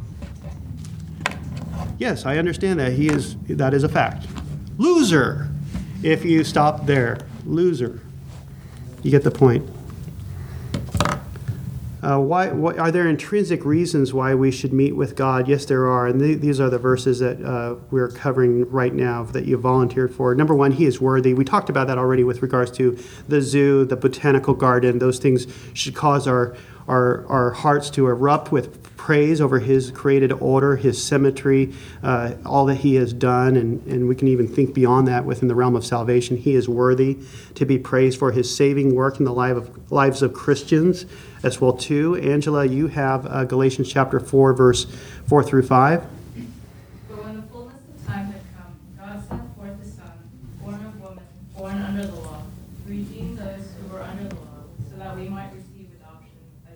Speaker 1: Yes, I understand that. He is, that is a fact. Loser, if you stop there. Loser. You get the point. Uh, why, why are there intrinsic reasons why we should meet with God? Yes, there are. And th- these are the verses that uh, we're covering right now that you volunteered for. Number one, he is worthy. We talked about that already with regards to the zoo, the botanical garden. Those things should cause our, our, our hearts to erupt with praise over his created order, his symmetry, uh, all that he has done. And, and we can even think beyond that within the realm of salvation. He is worthy to be praised for his saving work in the life of, lives of Christians as well too. Angela, you have uh, Galatians chapter four, verse four through five.
Speaker 8: But when the fullness of time had come, God sent forth his Son, born of woman, born under the law, to redeem those who were under the law, so that we might receive adoption as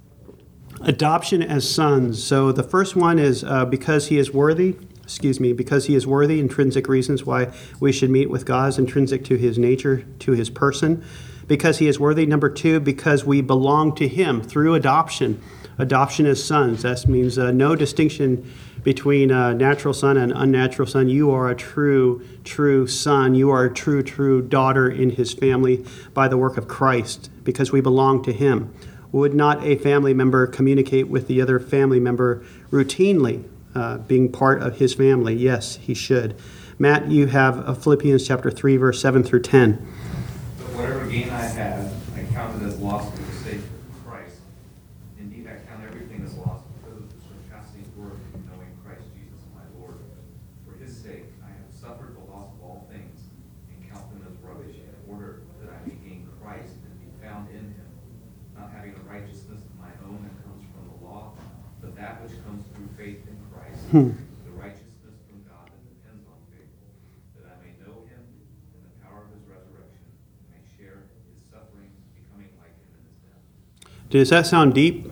Speaker 8: sons.
Speaker 1: Adoption as sons. So the first one is uh, because he is worthy. Excuse me, because he is worthy, intrinsic reasons why we should meet with God is intrinsic to his nature, to his person. Because he is worthy. Number two, because we belong to him through adoption. Adoption as sons. That means uh, no distinction between a natural son and unnatural son. You are a true, true son. You are a true, true daughter in his family by the work of Christ, because we belong to him. Would not a family member communicate with the other family member routinely, uh, being part of his family? Yes, he should. Matt, you have uh, Philippians chapter three, verse seven through ten.
Speaker 9: Whatever gain I have, I count it as loss for the sake of Christ. Indeed, I count everything as loss because of the surpassing worth of knowing Christ Jesus my Lord. For his sake, I have suffered the loss of all things and count them as rubbish in order that I may gain Christ and be found in him, not having a righteousness of my own that comes from the law, but that which comes through faith in Christ,
Speaker 1: Hmm.
Speaker 9: the righteousness from God that depends on faith, that I may know him in the power of his resurrection, share his sufferings, becoming like him in his death.
Speaker 1: Does that sound deep?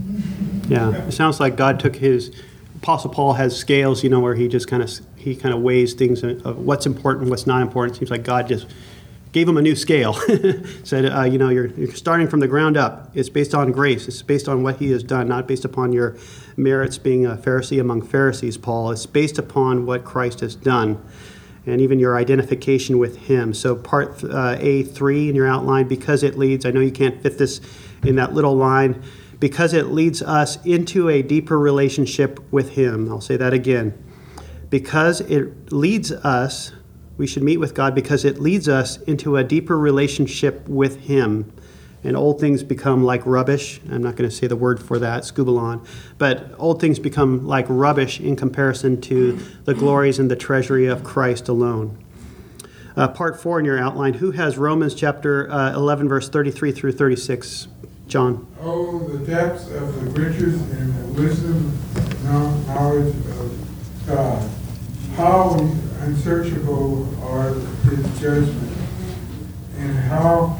Speaker 1: Yeah, it sounds like God took his. Apostle Paul has scales, you know, where he just kind of he kind of weighs things of what's important, what's not important. It seems like God just gave him a new scale. Said, uh, you know, you're, you're starting from the ground up. It's based on grace. It's based on what he has done, not based upon your merits being a Pharisee among Pharisees, Paul. It's based upon what Christ has done. and even your identification with him. So part uh, A three in your outline, because it leads, I know you can't fit this in that little line, because it leads us into a deeper relationship with him. I'll say that again. Because it leads us, we should meet with God because it leads us into a deeper relationship with him. And old things become like rubbish. I'm not going to say the word for that, scubalon. But old things become like rubbish in comparison to the glories and the treasury of Christ alone. Uh, part four in your outline, who has Romans chapter uh, eleven, verse thirty-three through thirty-six? John.
Speaker 3: Oh, the depths of the riches and the wisdom and knowledge of God. How unsearchable are his judgments, and how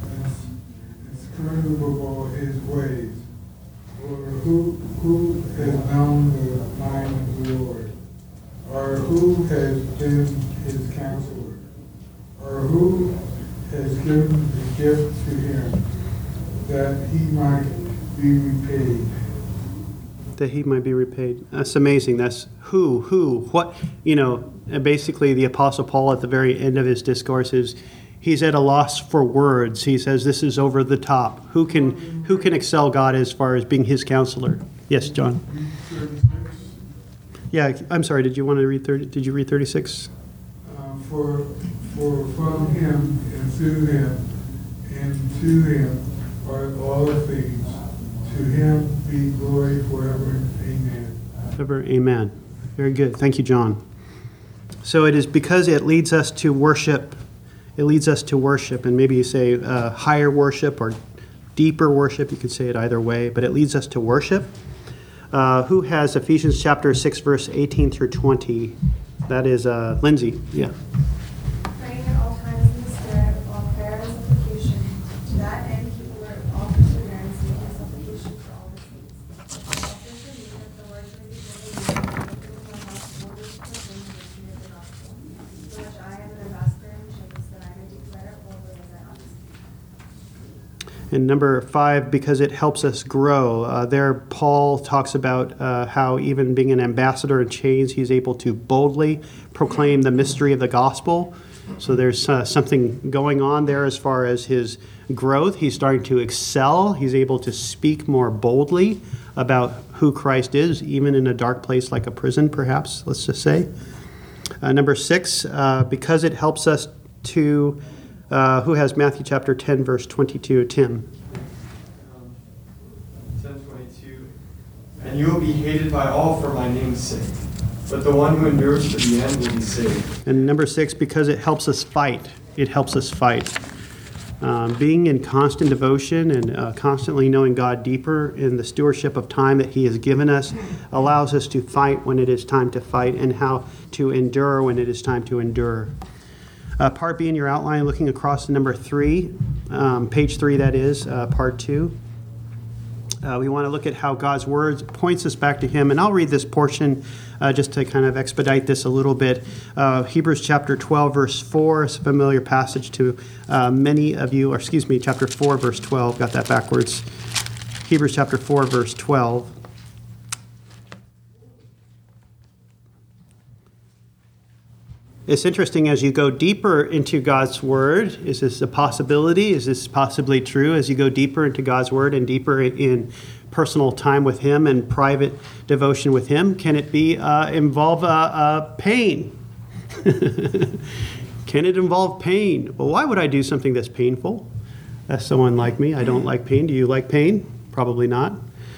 Speaker 3: inscrutable his ways. Or who, who has known the mind of the Lord? Or who has been his counselor? Or who has given the gift to him that he might be repaid?
Speaker 1: That he might be repaid. That's amazing. That's who, who, what, you know, and basically the Apostle Paul at the very end of his discourse is, he's at a loss for words. He says this is over the top. Who can who can excel God as far as being his counselor? Yes, John. Yeah, I'm sorry. Did you want to read thirty? Did you read thirty-six?
Speaker 3: Uh, for for from him and through him and to him are all things. To him be glory forever. Amen.
Speaker 1: Forever. Amen. Very good. Thank you, John. So it is because it leads us to worship. It leads us to worship, and maybe you say uh, higher worship or deeper worship. You could say it either way, but it leads us to worship. Uh, who has Ephesians chapter six, verse eighteen through twenty? That is uh, Lindsay. Yeah.
Speaker 10: Praying at all times in the Spirit with all prayer and supplication. To that end, keep alert with all perseverance, making supplication for all the saints. Also for me, that the words may be given me, and make it with my mouth boldly to proclaim the mystery of the gospel, for which I am an ambassador in chains, that I may declare it boldly as I ought to speak.
Speaker 1: And number five, because it helps us grow. Uh, there, Paul talks about uh, how even being an ambassador in chains, he's able to boldly proclaim the mystery of the gospel. So there's uh, something going on there as far as his growth. He's starting to excel. He's able to speak more boldly about who Christ is, even in a dark place like a prison, perhaps, let's just say. Uh, number six, uh, because it helps us to... Uh, who has Matthew chapter ten, verse twenty-two? Tim.
Speaker 6: Um, ten twenty-two. And you will be hated by all for my name's sake, but the one who endures to the end will be saved.
Speaker 1: And number six, because it helps us fight. It helps us fight. Um, being in constant devotion and uh, constantly knowing God deeper in the stewardship of time that he has given us allows us to fight when it is time to fight and how to endure when it is time to endure. Uh, part B in your outline, looking across to number three, um, page three that is, uh, part two. Uh, we want to look at how God's word points us back to him. And I'll read this portion uh, just to kind of expedite this a little bit. Uh, Hebrews chapter twelve, verse four is a familiar passage to uh, many of you, or excuse me, chapter four, verse twelve. Got that backwards. Hebrews chapter four, verse twelve. It's interesting as you go deeper into God's Word. Is this a possibility? Is this possibly true? As you go deeper into God's Word and deeper in personal time with him and private devotion with him, can it be uh, involve uh, uh, pain? Can it involve pain? Well, why would I do something that's painful? That's someone like me. I don't like pain. Do you like pain? Probably not.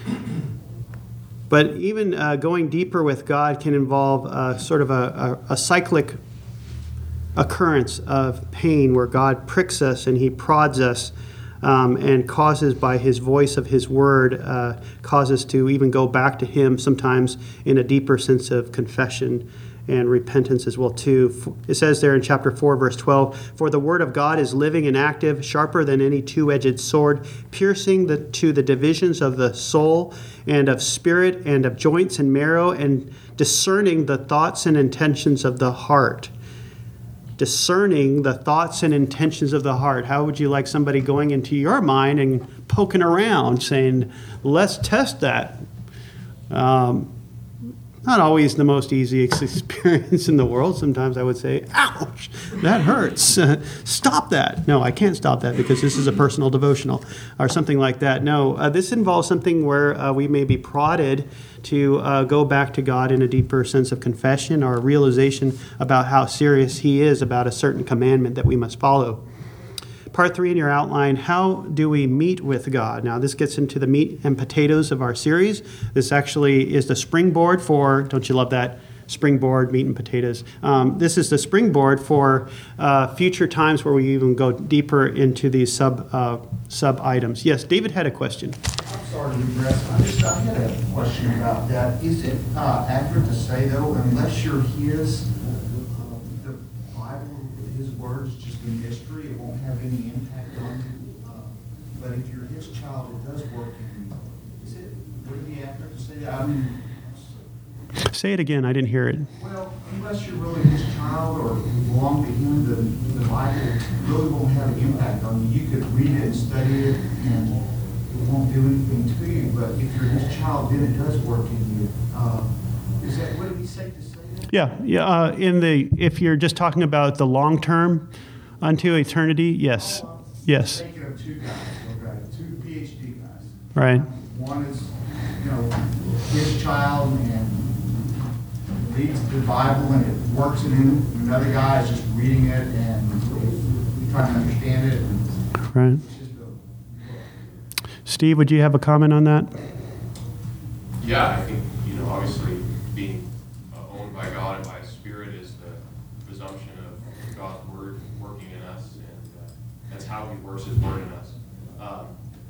Speaker 1: But even uh, going deeper with God can involve uh, sort of a, a, a cyclic occurrence of pain where God pricks us and he prods us um, and causes by his voice of his word, uh, causes to even go back to him sometimes in a deeper sense of confession and repentance as well too. It says there in chapter four, verse twelve, for the word of God is living and active, sharper than any two-edged sword, piercing the, to the divisions of the soul and of spirit and of joints and marrow, and discerning the thoughts and intentions of the heart. Discerning the thoughts and intentions of the heart. How would you like somebody going into your mind and poking around saying, let's test that? Um, not always the most easy experience in the world. Sometimes I would say, ouch, that hurts. Uh, stop that. No, I can't stop that because this is a personal devotional or something like that. No, uh, this involves something where uh, we may be prodded to uh, go back to God in a deeper sense of confession or realization about how serious He is about a certain commandment that we must follow. Part three in your outline, how do we meet with God? Now, this gets into the meat and potatoes of our series. This actually is the springboard for, don't you love that? Springboard, meat and potatoes. Um, this is the springboard for uh, future times where we even go deeper into these sub uh, sub items. Yes, David had a question.
Speaker 11: I'm sorry to regress. I just I had a question about that. Is it uh, accurate to say, though, unless you're his, uh, the Bible, his words, just in history, it won't have any impact on you? Uh, but if you're his child, it does work in you. Is it, would it be accurate to say that? I mean,
Speaker 1: Say it again. I didn't hear it.
Speaker 11: well, unless you're really his child or belong to him, the, the Bible really won't have an impact on you. You could read it and study it, and it won't do anything to you. But if you're his child, then it does work in you. Uh, is that, would it be safe to say that?
Speaker 1: Yeah, yeah. Uh, in the if you're just talking about the long term unto eternity, yes, yes,
Speaker 11: I'm thinking of two guys, okay, two PhD guys.
Speaker 1: right,
Speaker 11: One is, you know, his child and reads the Bible and it works in him. Another guy is just reading it and trying to understand it. And
Speaker 1: right.
Speaker 11: it's just a,
Speaker 1: Steve, would you have a comment on that?
Speaker 7: Yeah, I think, you know, obviously being uh, owned by God and by His Spirit is the presumption of God's Word working in us, and uh, that's how He works His Word in us. Um,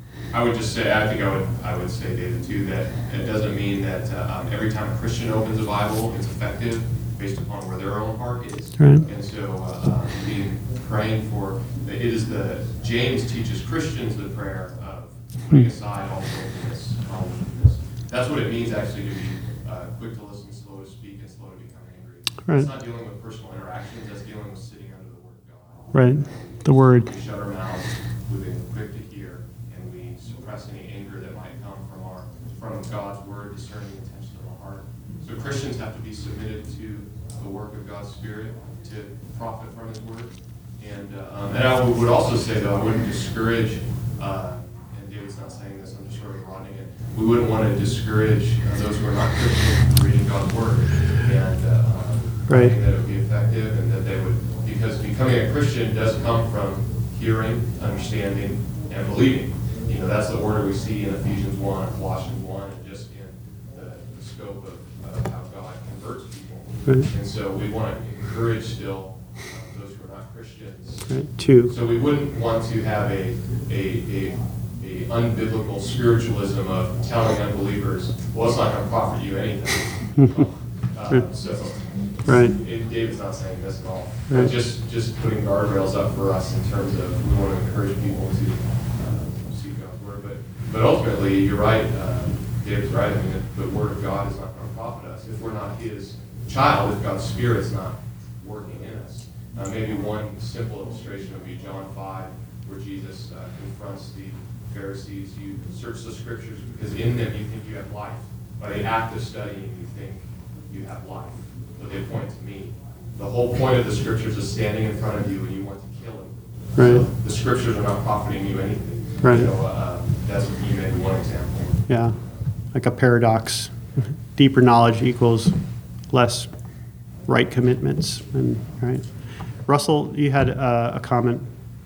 Speaker 7: I would just say, I think I would, I would say, David, too, that it doesn't mean that uh, um, every time a Christian opens a Bible, it's effective based upon where their own heart is.
Speaker 1: Right.
Speaker 7: And so, uh, uh, being praying for, it is the, James teaches Christians the prayer of putting aside all filthiness, all wickedness. That's what it means actually to be uh, quick to listen, slow to speak, and slow to become angry.
Speaker 1: Right.
Speaker 7: It's not dealing with personal interactions, that's dealing with sitting under the Word of God.
Speaker 1: Right, the word.
Speaker 7: We shut our mouths, we've been quick to hear, and we suppress any anger that might come from our from God's Word, discerning the intention of our heart. So Christians have to be submitted to the work of God's Spirit to profit from His Word. And, uh, um, and I would also say, though, I wouldn't discourage, uh, and David's not saying this, I'm just sort of broadening it, we wouldn't want to discourage uh, those who are not Christians from reading God's Word. And uh, um,
Speaker 1: Right.
Speaker 7: I think that it would be effective, and that they would, because becoming a Christian does come from hearing, understanding, and believing. You know, that's the order we see in Ephesians one, Colossians one, and just in the, the scope of, of how God converts people.
Speaker 1: Right.
Speaker 7: And so we want to encourage still uh, those who are not Christians.
Speaker 1: Right. Two.
Speaker 7: So we wouldn't want to have a, a, a, a unbiblical spiritualism of telling unbelievers, well, it's not going to profit you anything. uh, so
Speaker 1: Right.
Speaker 7: it, David's not saying this at all.
Speaker 1: Right.
Speaker 7: But just, just putting guardrails up for us in terms of, we want to encourage people to uh, seek God's Word. But, but ultimately, you're right, uh, David's right. I mean, the, the Word of God is not going to profit us. If we're not His child, if God's Spirit's not working in us. Uh, maybe one simple illustration would be John five, where Jesus uh, confronts the Pharisees. You search the Scriptures because in them you think you have life. By the act of studying, you think you have life. But they point to me. The whole point of the Scriptures is standing in front of you and you want to kill him.
Speaker 1: Right.
Speaker 7: So the Scriptures are not profiting you anything.
Speaker 1: Right.
Speaker 7: You know, uh, that's you may be one example.
Speaker 1: Yeah, like a paradox. Deeper knowledge equals less right commitments. And right, Russell, you had uh, a comment.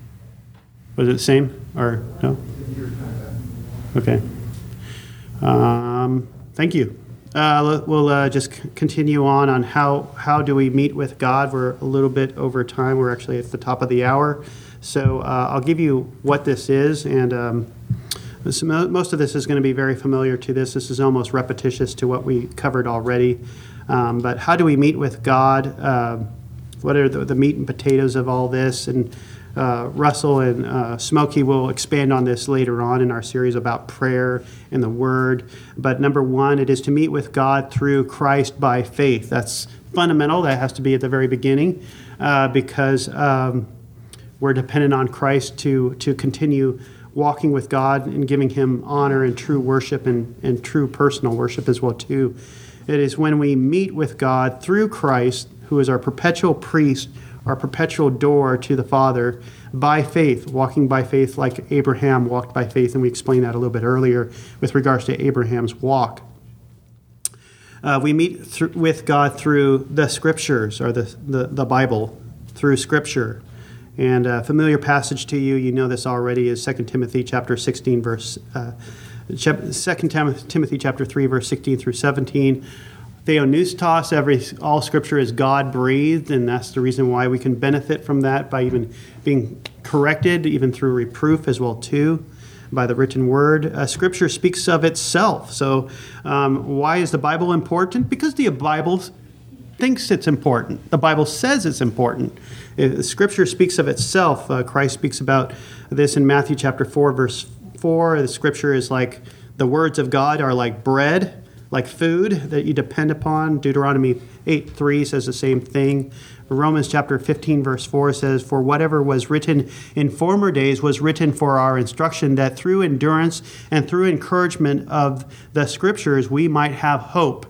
Speaker 1: Was it the same or no? Okay. Um, thank you. Uh, we'll uh, just c- continue on on how how do we meet with God. We're a little bit over time. We're actually at the top of the hour, so uh, I'll give you what this is, and um, this, most of this is going to be very familiar to this. This is almost repetitious to what we covered already. Um, but how do we meet with God? Uh, what are the, the meat and potatoes of all this? And uh, Russell and uh, Smokey will expand on this later on in our series about prayer and the Word. But number one, it is to meet with God through Christ by faith. That's fundamental. That has to be at the very beginning uh, because um, we're dependent on Christ to, to continue walking with God and giving Him honor and true worship and, and true personal worship as well too. It is when we meet with God through Christ, who is our perpetual priest, our perpetual door to the Father, by faith, walking by faith like Abraham walked by faith, and we explained that a little bit earlier with regards to Abraham's walk. Uh, we meet th- with God through the Scriptures, or the, the, the Bible, through Scripture. And a familiar passage to you, you know this already, is Second Timothy chapter sixteen, verse uh, Second Timothy chapter three, verse sixteen through seventeen. Theonoustos, every all Scripture is God-breathed, and that's the reason why we can benefit from that by even being corrected, even through reproof as well too, by the written word. Uh, scripture speaks of itself. So um, why is the Bible important? Because the Bible thinks it's important. The Bible says it's important. If Scripture speaks of itself. Uh, Christ speaks about this in Matthew chapter four, verse four. The Scripture is like, the words of God are like bread, like food that you depend upon. Deuteronomy eight three says the same thing. Romans chapter fifteen, verse four says, "For whatever was written in former days was written for our instruction, that through endurance and through encouragement of the Scriptures we might have hope."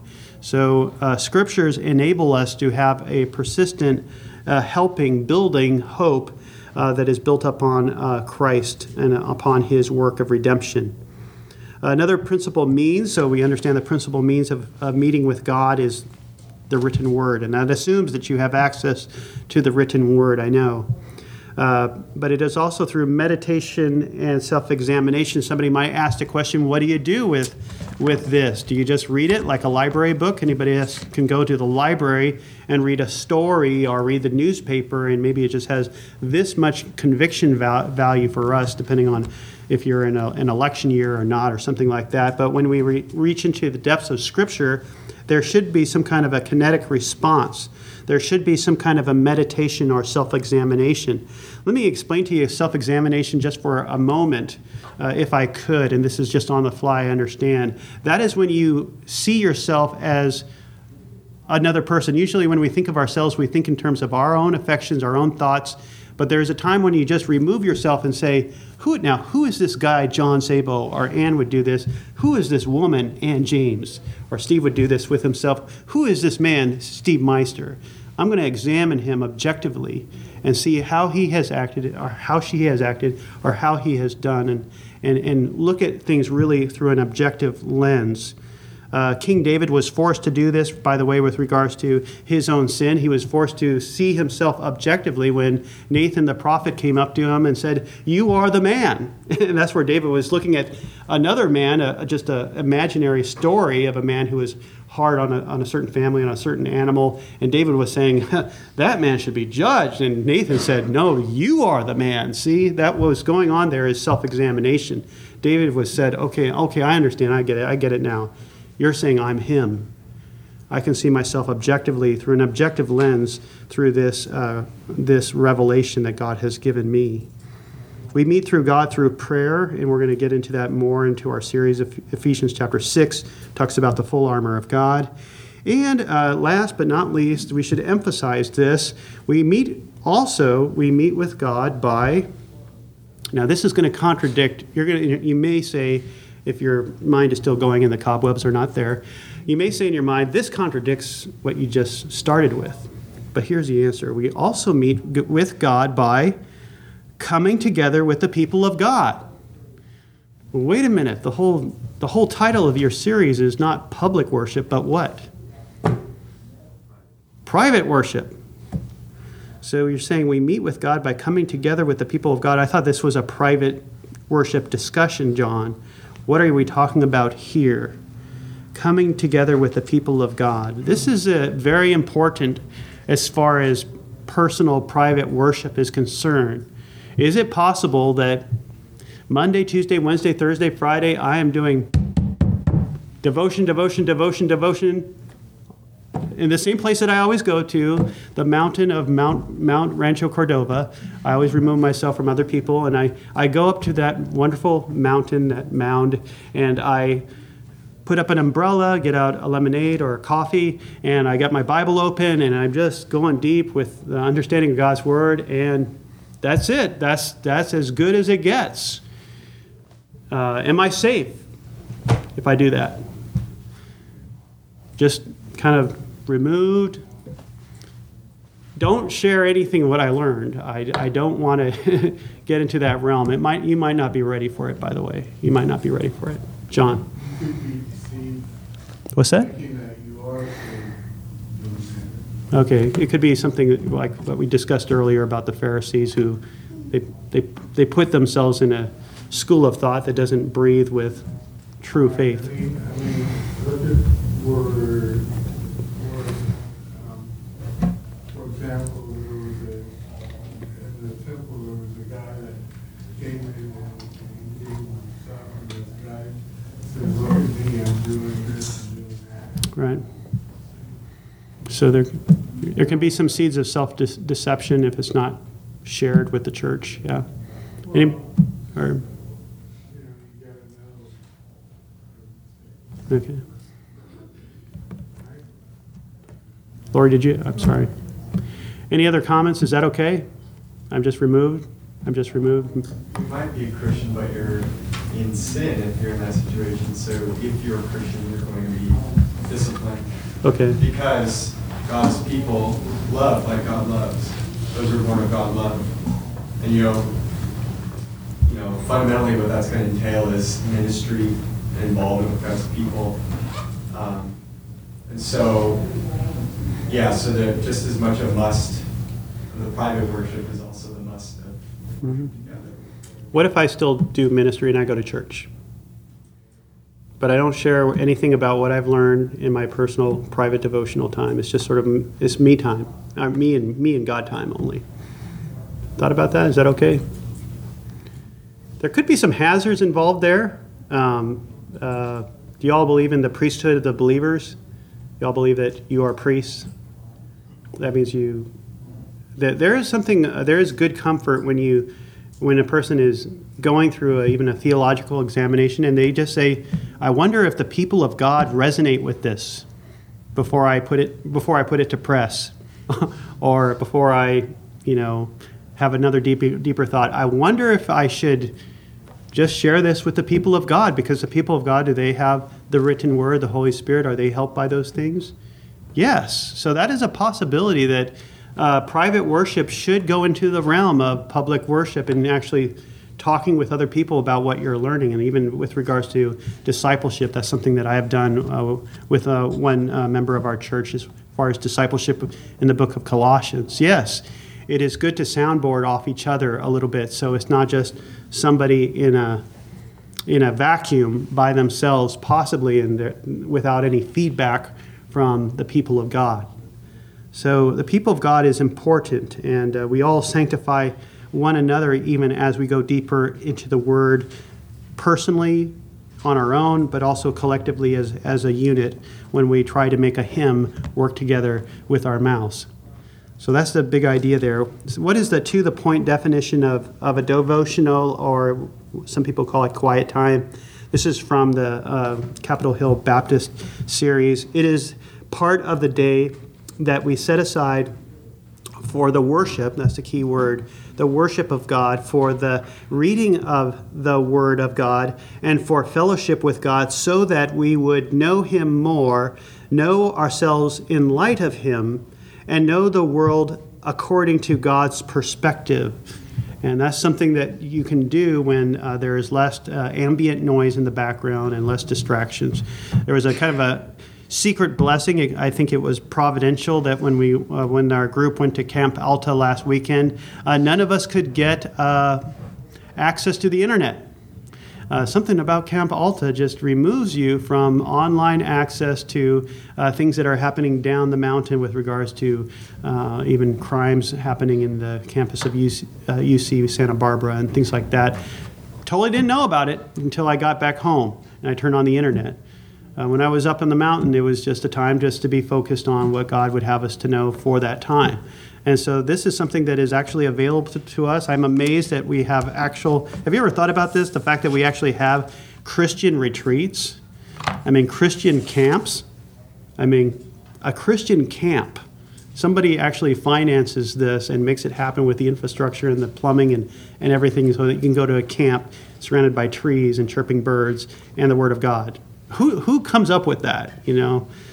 Speaker 1: So uh, Scriptures enable us to have a persistent, uh, helping, building hope uh, that is built upon uh, Christ and upon His work of redemption. Another principal means, so we understand the principal means of, of meeting with God is the written word. And that assumes that you have access to the written word, I know. Uh, but it is also through meditation and self-examination. Somebody might ask the question, what do you do with, with this? Do you just read it like a library book? Anybody else can go to the library and read a story or read the newspaper, and maybe it just has this much conviction val- value for us, depending on if you're in a, an election year or not, or something like that. But when we re- reach into the depths of Scripture, there should be some kind of a kinetic response. There should be some kind of a meditation or self-examination. Let me explain to you self-examination just for a moment, uh, if I could, and this is just on the fly, I understand. That is when you see yourself as another person. Usually when we think of ourselves, we think in terms of our own affections, our own thoughts, but there's a time when you just remove yourself and say, "Who now, who is this guy, John Sabo?" Or Ann would do this. "Who is this woman, Ann James?" Or Steve would do this with himself. "Who is this man, Steve Meister?" I'm going to examine him objectively and see how he has acted, or how she has acted, or how he has done, and, and, and look at things really through an objective lens. Uh, King David was forced to do this, by the way, with regards to his own sin. He was forced to see himself objectively when Nathan the prophet came up to him and said, "You are the man." And that's where David was looking at another man, a, just an imaginary story of a man who was hard on a, on a certain family, on a certain animal. And David was saying, "That man should be judged." And Nathan said, "No, you are the man." See, that what was going on there is self-examination. David was said, okay, okay, I understand, I get it, I get it now. You're saying I'm him. I can see myself objectively through an objective lens through this uh, this revelation that God has given me. We meet through God through prayer, and we're going to get into that more into our series of Ephesians chapter six, talks about the full armor of God. And uh, last but not least, we should emphasize this. We meet also, we meet with God by, now this is going to contradict, you're going to, you may say, if your mind is still going and the cobwebs are not there, you may say in your mind, this contradicts what you just started with. But here's the answer. We also meet with God by coming together with the people of God. Well, wait a minute. The whole, the whole title of your series is not public worship, but what? Private worship. So you're saying we meet with God by coming together with the people of God. I thought this was a private worship discussion, John. What are we talking about here? Coming together with the people of God. This is a very important as far as personal, private worship is concerned. Is it possible that Monday, Tuesday, Wednesday, Thursday, Friday, I am doing devotion, devotion, devotion, devotion in the same place that I always go to, the mountain of Mount Mount Rancho Cordova. I always remove myself from other people, and I, I go up to that wonderful mountain, that mound, and I put up an umbrella, get out a lemonade or a coffee, and I got my Bible open, and I'm just going deep with the understanding of God's Word, and that's it. That's, that's as good as it gets. Uh, am I safe if I do that? just kind of removed. Don't share anything what I learned. I, I don't want to get into that realm. It might you might not be ready for it, by the way. You might not be ready for it. John.
Speaker 3: You could be deceived,
Speaker 1: What's that?
Speaker 3: thinking that you are saved, doing sin.
Speaker 1: Okay, it could be something like what we discussed earlier about the Pharisees who they they they put themselves in a school of thought that doesn't breathe with true
Speaker 3: I
Speaker 1: faith.
Speaker 3: mean, I mean, look at word, word, um, for example, there was a, in the temple, there was a guy that came in and and he was talking to this guy, said, look at me, I'm doing this and doing that.
Speaker 1: Right. So there, there can be some seeds of self-deception if it's not shared with the church, yeah. Any, or,
Speaker 3: You know, you gotta know.
Speaker 1: okay. Lori, did you, I'm sorry. Any other comments? Is that okay? I'm just removed? I'm just removed?
Speaker 6: You might be a Christian, but you're in sin if you're in that situation. So if you're a Christian, you're going to be disciplined.
Speaker 1: Okay,
Speaker 6: Because God's people love like God loves. Those who are born of God love. And you know, you know, fundamentally what that's going to entail is ministry and involvement with God's people. Um, and so, yeah, so that just as much a must of the private worship is also the must of
Speaker 1: Mhm.
Speaker 6: together.
Speaker 1: what if I still do ministry and I go to church? But I don't share anything about what I've learned in my personal private devotional time. It's just sort of, it's me time, uh, me and me and God time only. Thought about that? Is that okay? There could be some hazards involved there. Um, uh, do you all believe in the priesthood of the believers? You all believe that you are priests? That means you, that there is something, uh, there is good comfort when you, when a person is going through a, even a theological examination and they just say, I wonder if the people of God resonate with this before I put it, before I put it to press or before I, you know, have another deeper, deeper thought. I wonder if I should just share this with the people of God, because the people of God, do they have the written word, the Holy Spirit? Are they helped by those things? Yes. So that is a possibility that uh, private worship should go into the realm of public worship and actually talking with other people about what you're learning. And even with regards to discipleship, that's something that I have done uh, with uh, one uh, member of our church as far as discipleship in the book of Colossians. Yes, it is good to soundboard off each other a little bit, so it's not just somebody in a in a vacuum by themselves, possibly in their, without any feedback from the people of God. So the people of God is important, and uh, we all sanctify one another even as we go deeper into the Word, personally, on our own, but also collectively as, as a unit when we try to make a hymn work together with our mouths. So that's the big idea there. What is the to-the-point definition of, of a devotional, or some people call it quiet time? This is from the uh, Capitol Hill Baptist series. It is part of the day that we set aside for the worship, that's the key word, the worship of God, for the reading of the Word of God, and for fellowship with God, so that we would know Him more, know ourselves in light of Him, and know the world according to God's perspective. And that's something that you can do when uh, there is less uh, ambient noise in the background and less distractions. There was a kind of a secret blessing. I think it was providential that when we, uh, when our group went to Camp Alta last weekend, uh, none of us could get uh, access to the internet. Uh, something about Camp Alta just removes you from online access to uh, things that are happening down the mountain with regards to uh, even crimes happening in the campus of U C, uh, U C Santa Barbara and things like that. Totally didn't know about it until I got back home and I turned on the internet. Uh, when I was up in the mountain, it was just a time just to be focused on what God would have us to know for that time. And so this is something that is actually available to, to us. I'm amazed that we have actual, have you ever thought about this? The fact that we actually have Christian retreats. I mean, Christian camps. I mean, a Christian camp. Somebody actually finances this and makes it happen with the infrastructure and the plumbing and, and everything so that you can go to a camp surrounded by trees and chirping birds and the Word of God. Who who comes up with that, you know?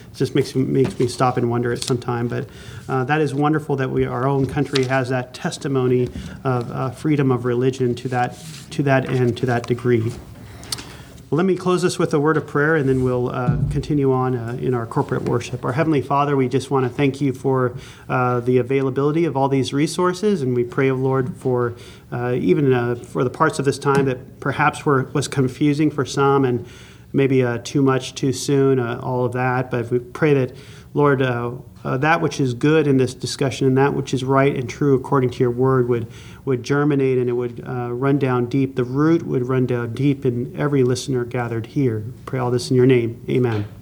Speaker 1: It just makes, makes me stop and wonder at some time. But uh, that is wonderful that we, our own country has that testimony of uh, freedom of religion to that, to that end, to that degree. Well, let me close this with a word of prayer, and then we'll uh, continue on uh, in our corporate worship. Our Heavenly Father, we just want to thank you for uh, the availability of all these resources, and we pray, oh Lord, for uh, even uh, for the parts of this time that perhaps were was confusing for some, and maybe uh, too much too soon, uh, all of that. But we pray that, Lord, uh, uh, that which is good in this discussion and that which is right and true according to your word would would germinate, and it would uh, run down deep. The root would run down deep in every listener gathered here. Pray all this in your name. Amen.